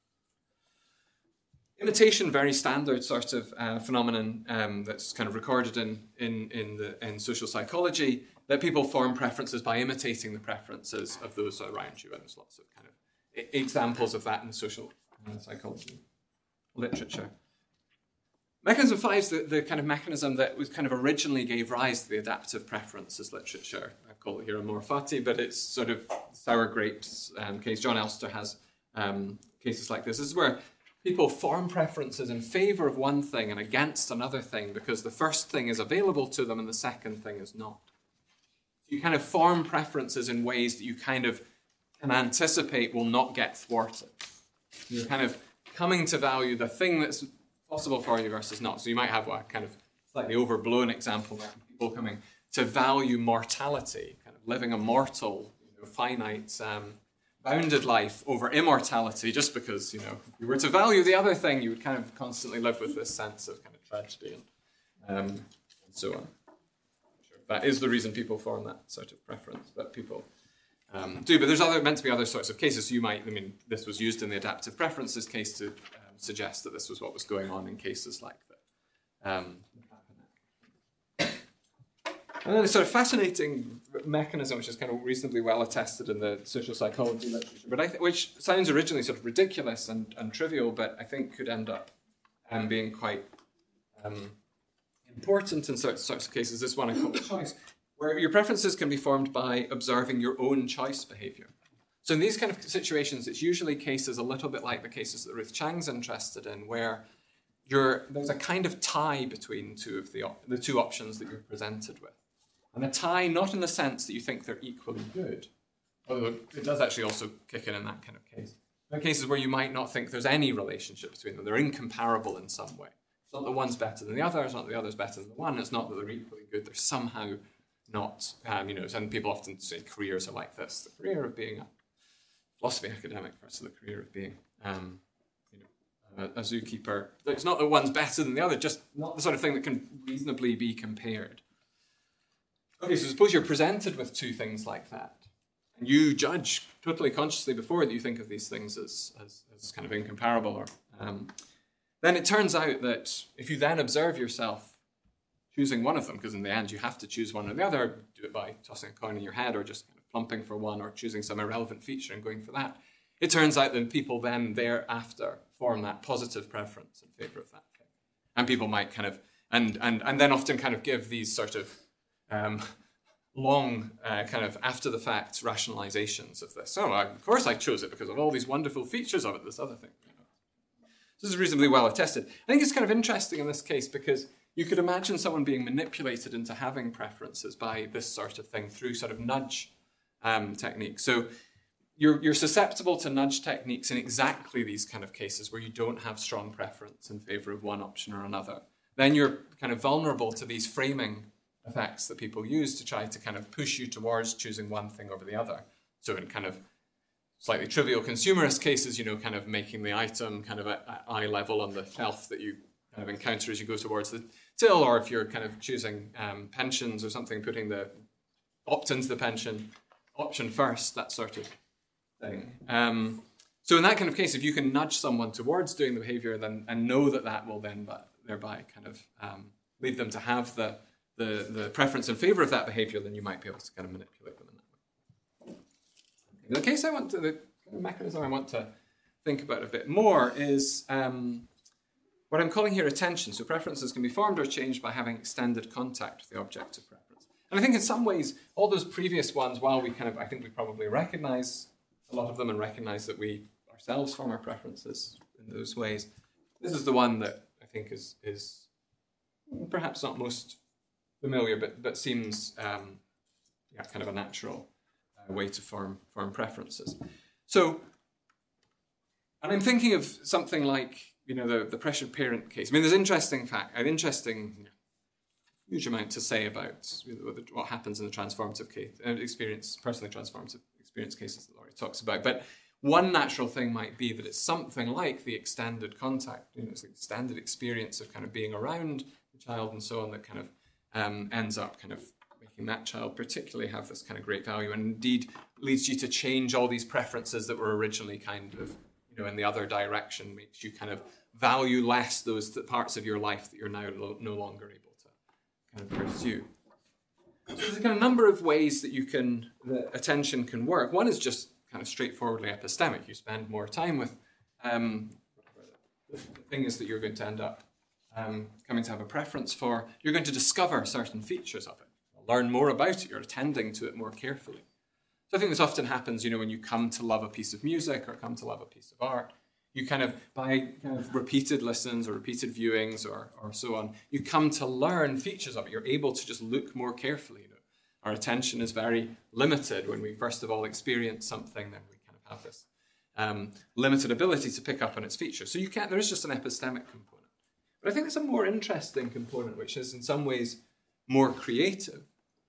Imitation, very standard sort of uh, phenomenon um, that's kind of recorded in, in, in, the, in social psychology, that people form preferences by imitating the preferences of those around you, and there's lots of kind of examples of that in the social uh, psychology literature. Mechanism five is the, the kind of mechanism that was kind of originally gave rise to the adaptive preferences literature. I call it here amor fati, but it's sort of sour grapes um, case. John Elster has um, cases like this. This is where people form preferences in favour of one thing and against another thing because the first thing is available to them and the second thing is not. You kind of form preferences in ways that you kind of can anticipate will not get thwarted. You're kind of coming to value the thing that's possible for you versus not. So you might have a kind of slightly overblown example of people coming to value mortality, kind of living a mortal, you know, finite, um, bounded life over immortality, just because, you know, if you were to value the other thing, you would kind of constantly live with this sense of kind of tragedy and, um, and so on. Sure. That is the reason people form that sort of preference, but people um, do. But there's other meant to be other sorts of cases. So you might, I mean, this was used in the adaptive preferences case to um, suggest that this was what was going on in cases like that. Um, And then a sort of fascinating mechanism, which is kind of reasonably well attested in the social psychology literature, but I th- which sounds originally sort of ridiculous and, and trivial, but I think could end up um, being quite um, important in certain sorts of cases. This one I call choice, where your preferences can be formed by observing your own choice behaviour. So in these kind of situations, it's usually cases a little bit like the cases that Ruth Chang's interested in, where you're, there's a kind of tie between two of the op- the two options that you're presented with. And a tie, not in the sense that you think they're equally good, although it does actually also kick in in that kind of case. There are cases where you might not think there's any relationship between them. They're incomparable in some way. It's not that one's better than the other. It's not that the other's better than the one. It's not that they're equally good. They're somehow not, um, you know, and people often say careers are like this. The career of being a philosophy academic versus the career of being, um, you know, a, a zookeeper. It's not that one's better than the other, just not the sort of thing that can reasonably be compared. Okay, so suppose you're presented with two things like that, and you judge totally consciously before that you think of these things as, as, as kind of incomparable. Or um, then it turns out that if you then observe yourself choosing one of them, because in the end you have to choose one or the other, do it by tossing a coin in your head or just kind of plumping for one or choosing some irrelevant feature and going for that, it turns out that people then thereafter form that positive preference in favour of that thing. And people might kind of, and, and, and then often kind of give these sort of Um, long uh, kind of after the fact rationalizations of this. Oh, I, of course I chose it because of all these wonderful features of it, this other thing. You know. This is reasonably well attested. I think it's kind of interesting in this case because you could imagine someone being manipulated into having preferences by this sort of thing through sort of nudge um, techniques. So you're, you're susceptible to nudge techniques in exactly these kind of cases where you don't have strong preference in favor of one option or another. Then you're kind of vulnerable to these framing effects that people use to try to kind of push you towards choosing one thing over the other. So in kind of slightly trivial consumerist cases, you know, kind of making the item kind of at, at eye level on the shelf that you kind of encounter as you go towards the till, or if you're kind of choosing um, pensions or something, putting the opt into the pension option first, that sort of thing. Um, so in that kind of case, if you can nudge someone towards doing the behavior then and know that that will then but thereby kind of um, lead them to have the The, the preference in favour of that behaviour, then you might be able to kind of manipulate them in that way. The case I want to, the mechanism I want to think about a bit more is um, what I'm calling here attention. So preferences can be formed or changed by having extended contact with the object of preference. And I think in some ways, all those previous ones, while we kind of, I think we probably recognise a lot of them and recognise that we ourselves form our preferences in those ways, this is the one that I think is, is perhaps not most familiar, but but seems um, yeah, kind of a natural uh, way to form form preferences. So, and I'm thinking of something like you know the the pressured parent case. I mean, there's interesting fact, an interesting you know, huge amount to say about what happens in the transformative case uh, experience, personally transformative experience cases that Laurie talks about. But one natural thing might be that it's something like the extended contact, you know, it's the extended experience of kind of being around the child and so on that kind of Um, ends up kind of making that child particularly have this kind of great value, and indeed leads you to change all these preferences that were originally kind of, you know, in the other direction, makes you kind of value less those th- parts of your life that you're now lo- no longer able to kind of pursue. So there's a kind of number of ways that you can, that attention can work. One is just kind of straightforwardly epistemic. You spend more time with um, the thing is that you're going to end up Um, coming to have a preference for, you're going to discover certain features of it, learn more about it, you're attending to it more carefully. So I think this often happens, you know, when you come to love a piece of music or come to love a piece of art, you kind of, by kind of repeated listens or repeated viewings or, or so on, you come to learn features of it. You're able to just look more carefully. You know. Our attention is very limited when we first of all experience something, then we kind of have this um, limited ability to pick up on its features. So you can't, there is just an epistemic component. But I think there's a more interesting component, which is in some ways more creative,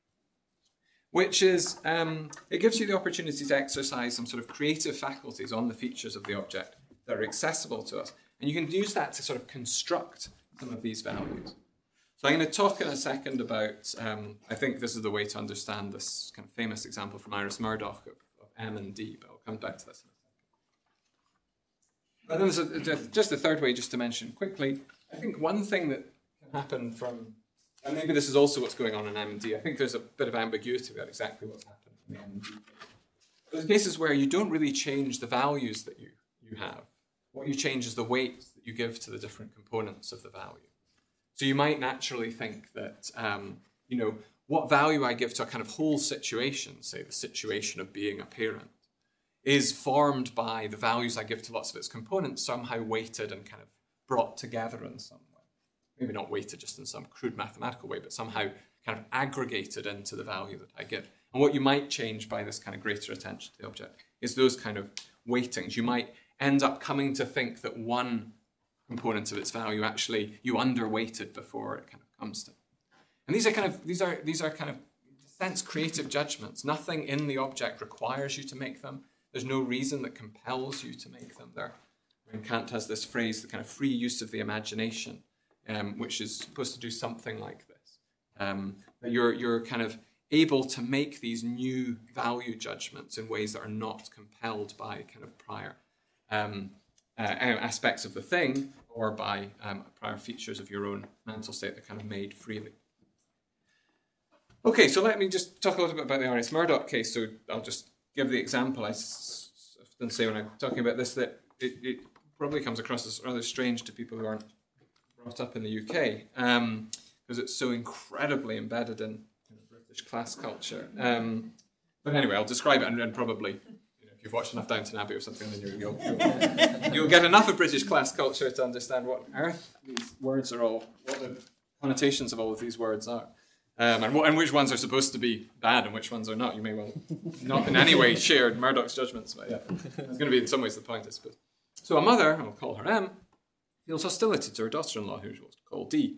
which is um, it gives you the opportunity to exercise some sort of creative faculties on the features of the object that are accessible to us. And you can use that to sort of construct some of these values. So I'm going to talk in a second about, um, I think this is the way to understand this kind of famous example from Iris Murdoch of, of M and D, but I'll come back to this in a second. But then there's a, just the third way, just to mention quickly, I think one thing that can happen from, and maybe this is also what's going on in M and D, I think there's a bit of ambiguity about exactly what's happened in the M and D. There's cases where you don't really change the values that you, you have. What you change is the weights that you give to the different components of the value. So you might naturally think that, um, you know, what value I give to a kind of whole situation, say the situation of being a parent, is formed by the values I give to lots of its components, somehow weighted and kind of brought together in some way. Maybe not weighted just in some crude mathematical way, but somehow kind of aggregated into the value that I give. And what you might change by this kind of greater attention to the object is those kind of weightings. You might end up coming to think that one component of its value actually you underweighted before it kind of comes to. And these are kind of these are these are kind of in a sense creative judgments. Nothing in the object requires you to make them. There's no reason that compels you to make them. They're, when Kant has this phrase, the kind of free use of the imagination, um, which is supposed to do something like this. Um, that you're you're kind of able to make these new value judgments in ways that are not compelled by kind of prior um, uh, aspects of the thing, or by um, prior features of your own mental state that kind of made freely. Okay, so let me just talk a little bit about the Iris Murdoch case. So I'll just give the example. I s- often say when I'm talking about this that it, it probably comes across as rather strange to people who aren't brought up in the U K, um, because it's so incredibly embedded in you know, British class culture. Um, but anyway, I'll describe it, and, and probably you know, if you've watched enough Downton Abbey or something, then you'll, you'll, you'll, you'll get enough of British class culture to understand what on earth these words are all, what the connotations of all of these words are. Um, and, what, and which ones are supposed to be bad and which ones are not. You may well not in any way share Murdoch's judgments, but yeah, it's going to be in some ways the point, I suppose. So a mother, I'll call her M, feels hostility to her daughter-in-law, who we'll call D.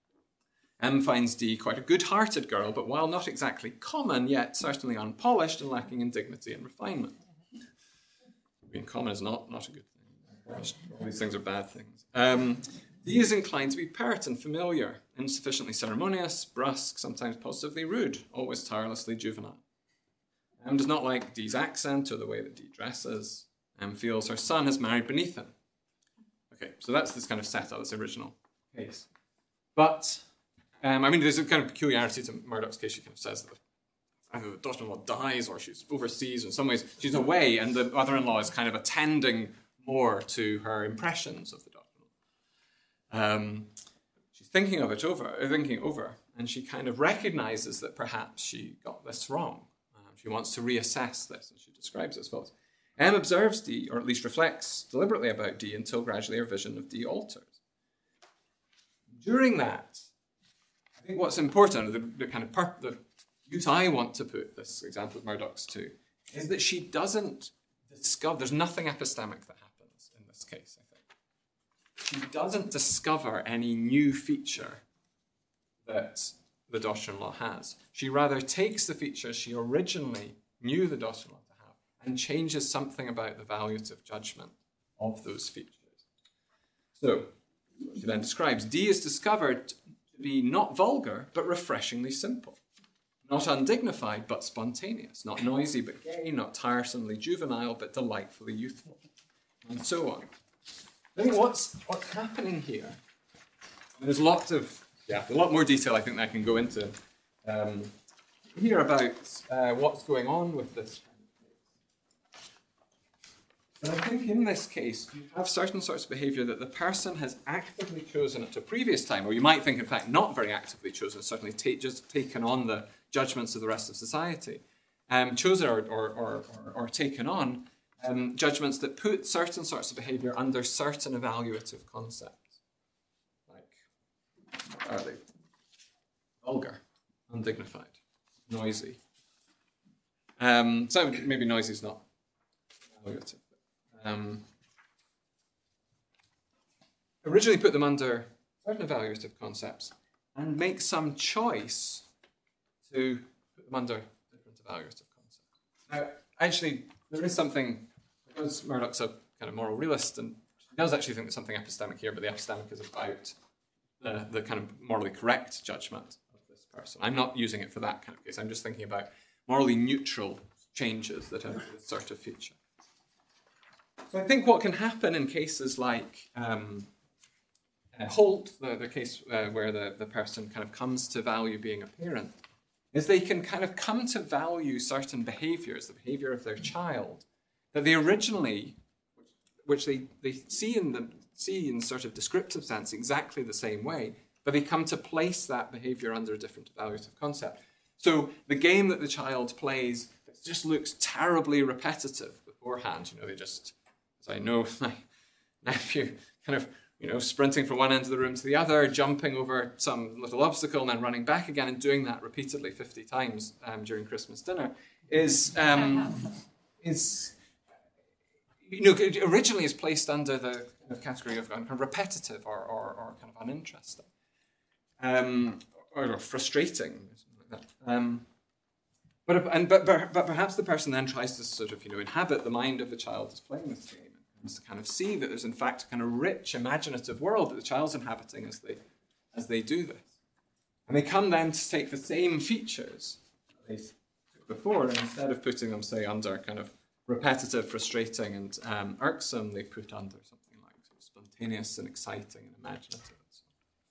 M finds D quite a good-hearted girl, but while not exactly common, yet certainly unpolished and lacking in dignity and refinement. Being common is not, not a good thing. All these things are bad things. Um, D is inclined to be pert and familiar, insufficiently ceremonious, brusque, sometimes positively rude, always tirelessly juvenile. M does not like D's accent or the way that D dresses. M feels her son has married beneath him. Okay, so that's this kind of setup, this original case. But, um, I mean, there's a kind of peculiarity to Murdoch's case. She kind of says that either the daughter-in-law dies or she's overseas. In some ways, she's away, and the mother-in-law is kind of attending more to her impressions of the daughter-in-law. Um, she's thinking of it over, thinking over, and she kind of recognizes that perhaps she got this wrong. Um, she wants to reassess this, and she describes it as follows. M observes D, or at least reflects deliberately about D, until gradually her vision of D alters. During that, I think what's important, the, the kind of purpose, the use I want to put this example of Murdoch's to, is that she doesn't discover, there's nothing epistemic that happens in this case, I think. She doesn't discover any new feature that the daughter-in-law has. She rather takes the features she originally knew the daughter-in-law to have and changes something about the valuative judgment of those features. So, she then describes, D is discovered to be not vulgar, but refreshingly simple. Not undignified, but spontaneous. Not noisy, but gay. Not tiresomely juvenile, but delightfully youthful. And so on. I think what's, what's happening here, there's lots of, yeah, a lot more detail I think that I can go into um, here about uh, what's going on with this. But I think in this case, you have certain sorts of behaviour that the person has actively chosen at a previous time, or you might think, in fact, not very actively chosen, certainly take, just taken on the judgments of the rest of society, um, chosen or, or, or, or, or taken on um, judgments that put certain sorts of behaviour under certain evaluative concepts. Like, what are they? Vulgar, undignified, noisy. Um, so maybe noisy is not evaluative. um, originally put them under certain evaluative concepts and make some choice to put them under different evaluative concepts. Now, actually, there is something, because Murdoch's a kind of moral realist, and he does actually think there's something epistemic here, but the epistemic is about the, the kind of morally correct judgment of this person. I'm not using it for that kind of case. I'm just thinking about morally neutral changes that have this sort of feature. So I think what can happen in cases like um, uh, Holt, the, the case uh, where the, the person kind of comes to value being a parent, is they can kind of come to value certain behaviours, the behaviour of their child, that they originally, which they, they see in the see in sort of descriptive sense exactly the same way, but they come to place that behaviour under a different evaluative concept. So the game that the child plays just looks terribly repetitive beforehand. You know, they just, as I know, my nephew kind of, you know, sprinting from one end of the room to the other, jumping over some little obstacle and then running back again and doing that repeatedly fifty times um, during Christmas dinner is, um, is, you know, originally is placed under the kind of category of kind of repetitive or, or, or kind of uninteresting um, or frustrating. Like that. Um, but, and, but, but perhaps the person then tries to sort of, you know, inhabit the mind of the child who's playing this game. To kind of see that there's in fact a kind of rich imaginative world that the child's inhabiting as they as they do this. And they come then to take the same features that they took before, and instead of putting them, say, under kind of repetitive, frustrating, and um, irksome, they put under something like sort of spontaneous and exciting and imaginative. And so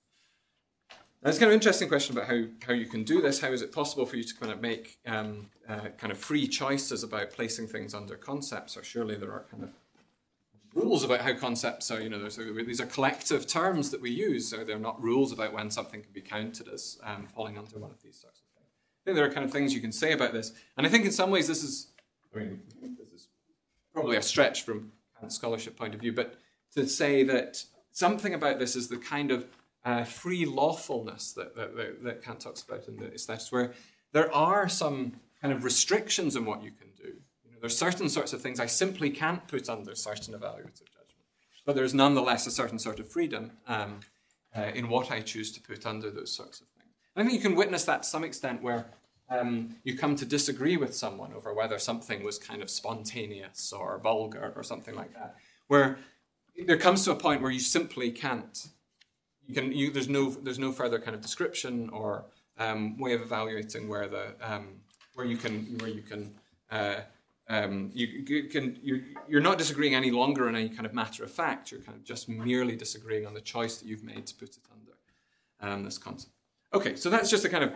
on. Now, it's kind of an interesting question about how, how you can do this. How is it possible for you to kind of make um, uh, kind of free choices about placing things under concepts? Or surely there are kind of rules about how concepts are, you know, there's, these are collective terms that we use, so they're not rules about when something can be counted as um, falling under one of these sorts of things. I think there are kind of things you can say about this, and I think in some ways this is, I mean, this is probably a stretch from a scholarship point of view, but to say that something about this is the kind of uh, free lawfulness that, that, that, that Kant talks about in the Aesthetics, where there are some kind of restrictions on what you can do. There's certain sorts of things I simply can't put under certain evaluative judgment. But there's nonetheless a certain sort of freedom um, uh, in what I choose to put under those sorts of things. And I think you can witness that to some extent where um, you come to disagree with someone over whether something was kind of spontaneous or vulgar or something like that, where there comes to a point where you simply can't, you can, you, there's no there's no further kind of description or um, way of evaluating where the um, where you can where you can uh, Um, you, you can, you're, you're not disagreeing any longer on any kind of matter of fact. You're kind of just merely disagreeing on the choice that you've made to put it under um, this concept. Okay, so that's just a kind of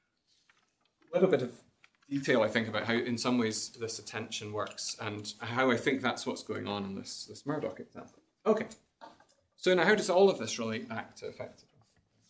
little bit of detail, I think, about how, in some ways, this attention works and how I think that's what's going on in this, this Murdoch example. Okay, so now how does all of this relate back to effectiveness?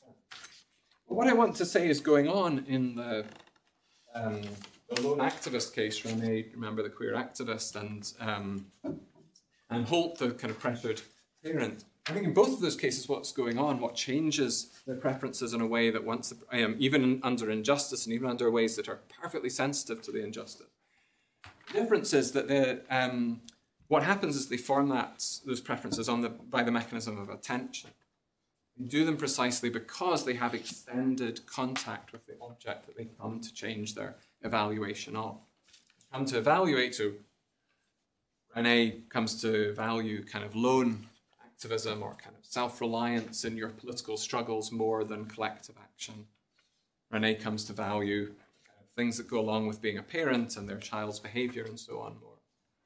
Well, what I want to say is going on in the um, the lone activist case, Rene, remember the queer activist, and um, and Holt, the kind of pressured parent. I think in both of those cases, what's going on, what changes their preferences in a way that once, um, even under injustice and even under ways that are perfectly sensitive to the injustice. The difference is that the, um, what happens is they form that those preferences on the by the mechanism of attention. They do them precisely because they have extended contact with the object that they come to change their evaluation of. They come to evaluate, so Rene comes to value kind of lone activism or kind of self-reliance in your political struggles more than collective action. Rene comes to value kind of things that go along with being a parent and their child's behaviour and so on more.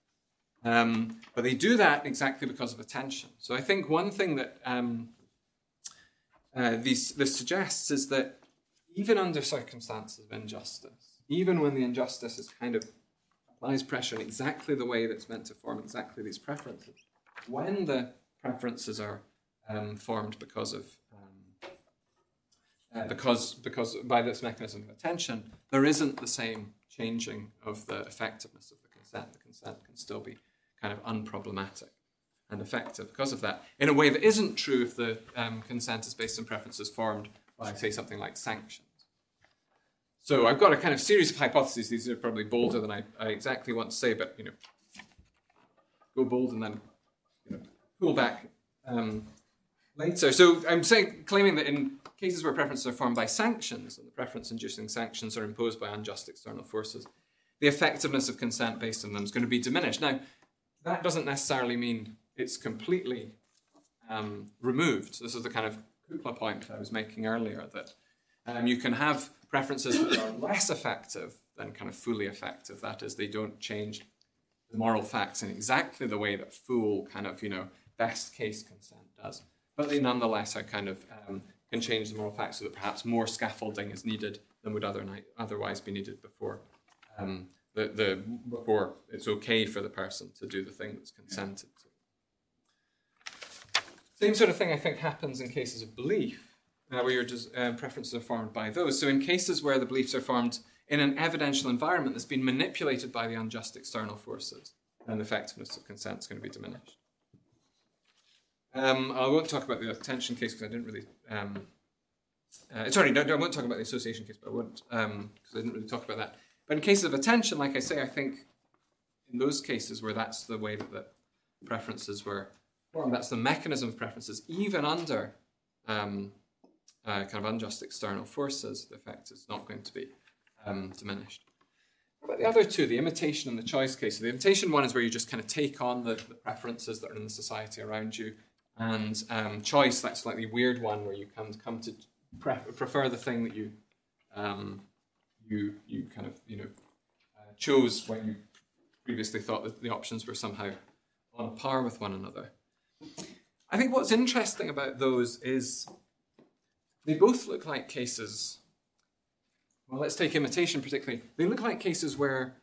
Um, but they do that exactly because of attention. So I think one thing that um, uh, these, this suggests is that even under circumstances of injustice, even when the injustice is kind of applies pressure in exactly the way that's meant to form exactly these preferences, when the preferences are um, formed because of um, uh, because because by this mechanism of attention, there isn't the same changing of the effectiveness of the consent. The consent can still be kind of unproblematic and effective because of that, in a way that isn't true if the um, consent is based on preferences formed by, say, something like sanctions. So I've got a kind of series of hypotheses. These are probably bolder than I, I exactly want to say, but you know, go bold and then you know, pull back um, later. So I'm saying, claiming that in cases where preferences are formed by sanctions, and the preference-inducing sanctions are imposed by unjust external forces, the effectiveness of consent based on them is going to be diminished. Now, that doesn't necessarily mean it's completely um, removed. This is the kind of Kukla point I was making earlier, that um, you can have preferences that are less effective than kind of fully effective. That is, they don't change the moral facts in exactly the way that full kind of, you know, best case consent does. But they nonetheless are kind of, um, can change the moral facts so that perhaps more scaffolding is needed than would other, otherwise be needed before. Um, the, the, before it's okay for the person to do the thing that's consented to. Same sort of thing, I think, happens in cases of belief, uh, where your just, um, preferences are formed by those. So in cases where the beliefs are formed in an evidential environment that's been manipulated by the unjust external forces, then the effectiveness of consent is going to be diminished. Um, I won't talk about the attention case because I didn't really... Um, uh, sorry, no, no, I won't talk about the association case, but I won't, because um, I didn't really talk about that. But in cases of attention, like I say, I think in those cases where that's the way that the preferences were formed, that's the mechanism of preferences, even under um, uh, kind of unjust external forces, the effect is not going to be um, diminished. What about the other two, the imitation and the choice case? So the imitation one is where you just kind of take on the, the preferences that are in the society around you, and um, choice, that slightly weird one where you come, come to pre- prefer the thing that you um, you you kind of you know uh, chose when you previously thought that the options were somehow on a par with one another. I think what's interesting about those is they both look like cases, well, let's take imitation particularly, they look like cases where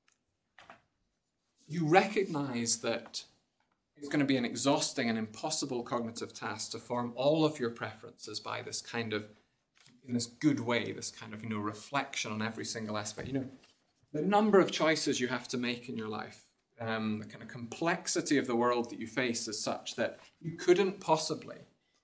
you recognize that it's going to be an exhausting and impossible cognitive task to form all of your preferences by this kind of, in this good way, this kind of, you know, reflection on every single aspect. You know, the number of choices you have to make in your life, um, the kind of complexity of the world that you face is such that you couldn't possibly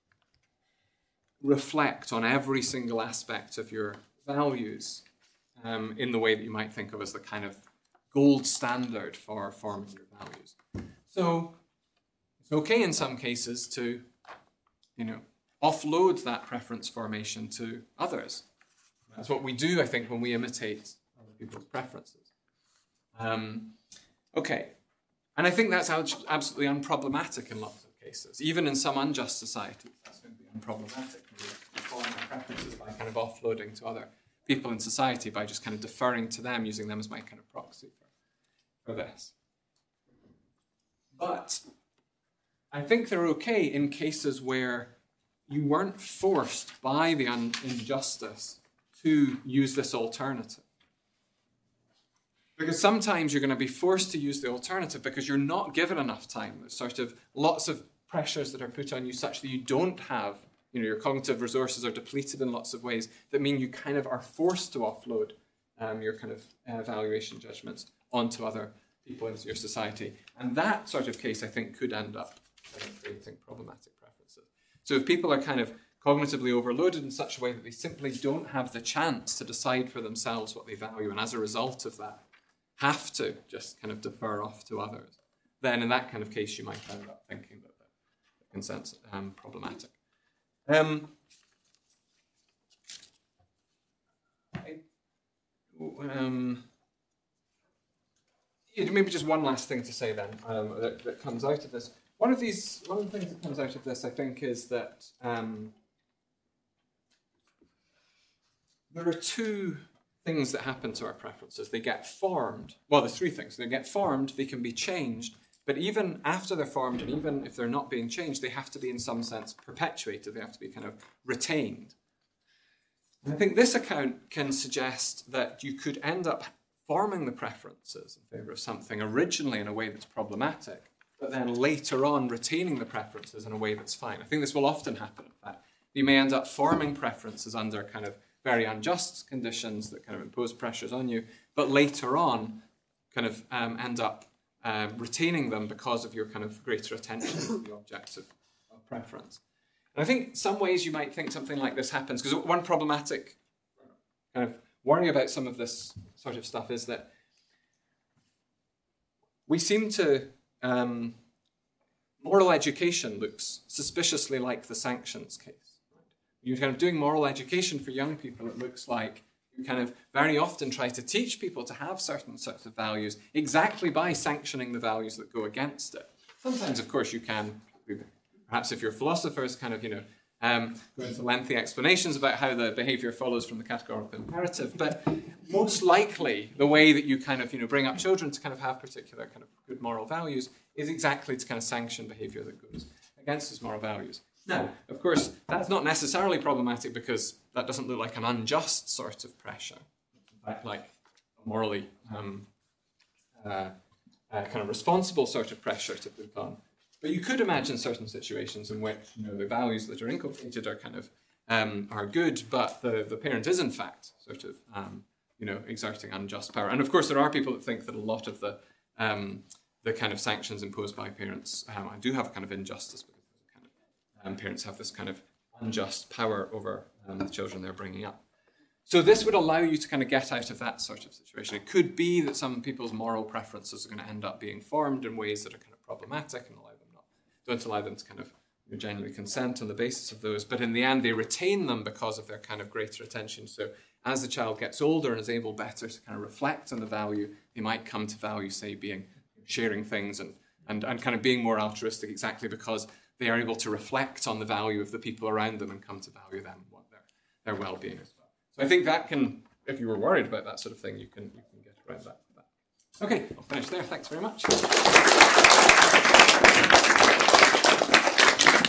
reflect on every single aspect of your values um, in the way that you might think of as the kind of gold standard for forming your values. So it's okay in some cases to, you know, offload that preference formation to others. That's what we do, I think, when we imitate other people's preferences. Um, okay, and I think that's absolutely unproblematic in lots of cases. Even in some unjust societies, that's going to be unproblematic. We form our preferences by kind of offloading to other people in society, by just kind of deferring to them, using them as my kind of proxy for, for this. But I think they're okay in cases where you weren't forced by the un- injustice to use this alternative. Because sometimes you're going to be forced to use the alternative because you're not given enough time. There's sort of lots of pressures that are put on you such that you don't have, you know, your cognitive resources are depleted in lots of ways that mean you kind of are forced to offload um, your kind of uh, evaluation judgments onto other people in your society. And that sort of case, I think, could end up uh, creating problematic preferences. So if people are kind of cognitively overloaded in such a way that they simply don't have the chance to decide for themselves what they value, and as a result of that, have to just kind of defer off to others, then in that kind of case, you might end up thinking that the consent's um, problematic. Um, I, um, yeah, maybe just one last thing to say then um, that, that comes out of this. One of these, one of the things that comes out of this, I think, is that um, there are two things that happen to our preferences. They get formed. Well, there's three things. They get formed, they can be changed, but even after they're formed, and even if they're not being changed, they have to be in some sense perpetuated. They have to be kind of retained. And I think this account can suggest that you could end up forming the preferences in favour of something originally in a way that's problematic, but then later on retaining the preferences in a way that's fine. I think this will often happen, in fact. You may end up forming preferences under kind of very unjust conditions that kind of impose pressures on you, but later on kind of um, end up um, retaining them because of your kind of greater attention to the object of, of preference. And I think some ways you might think something like this happens, because one problematic kind of worry about some of this sort of stuff is that we seem to um, moral education looks suspiciously like the sanctions case. Right? You're kind of doing moral education for young people, it looks like you kind of very often try to teach people to have certain sorts of values exactly by sanctioning the values that go against it. Sometimes, of course, you can, perhaps if you're philosophers, kind of, you know, um, go into lengthy explanations about how the behavior follows from the categorical imperative, but most likely the way that you kind of, you know, bring up children to kind of have particular kind of good moral values is exactly to kind of sanction behavior that goes against those moral values. Now, of course, that's not necessarily problematic because that doesn't look like an unjust sort of pressure. In fact, like a morally um, uh, uh, kind of responsible sort of pressure to put on. But you could imagine certain situations in which, you know, the values that are inculcated are kind of um, are good, but the, the parent is in fact sort of um, you know, exerting unjust power. And of course, there are people that think that a lot of the um, the kind of sanctions imposed by parents um, do have a kind of injustice because kind of, um, parents have this kind of unjust power over um, the children they're bringing up. So this would allow you to kind of get out of that sort of situation. It could be that some people's moral preferences are going to end up being formed in ways that are kind of problematic and allow them not, don't allow them to kind of, you know, genuinely consent on the basis of those. But in the end, they retain them because of their kind of greater attention. So as the child gets older and is able better to kind of reflect on the value, they might come to value, say, being sharing things and, and, and kind of being more altruistic exactly because they are able to reflect on the value of the people around them and come to value them, what their, their well-being as well. So I think that can, if you were worried about that sort of thing, you can, you can get around that. Okay, I'll finish there. Thanks very much.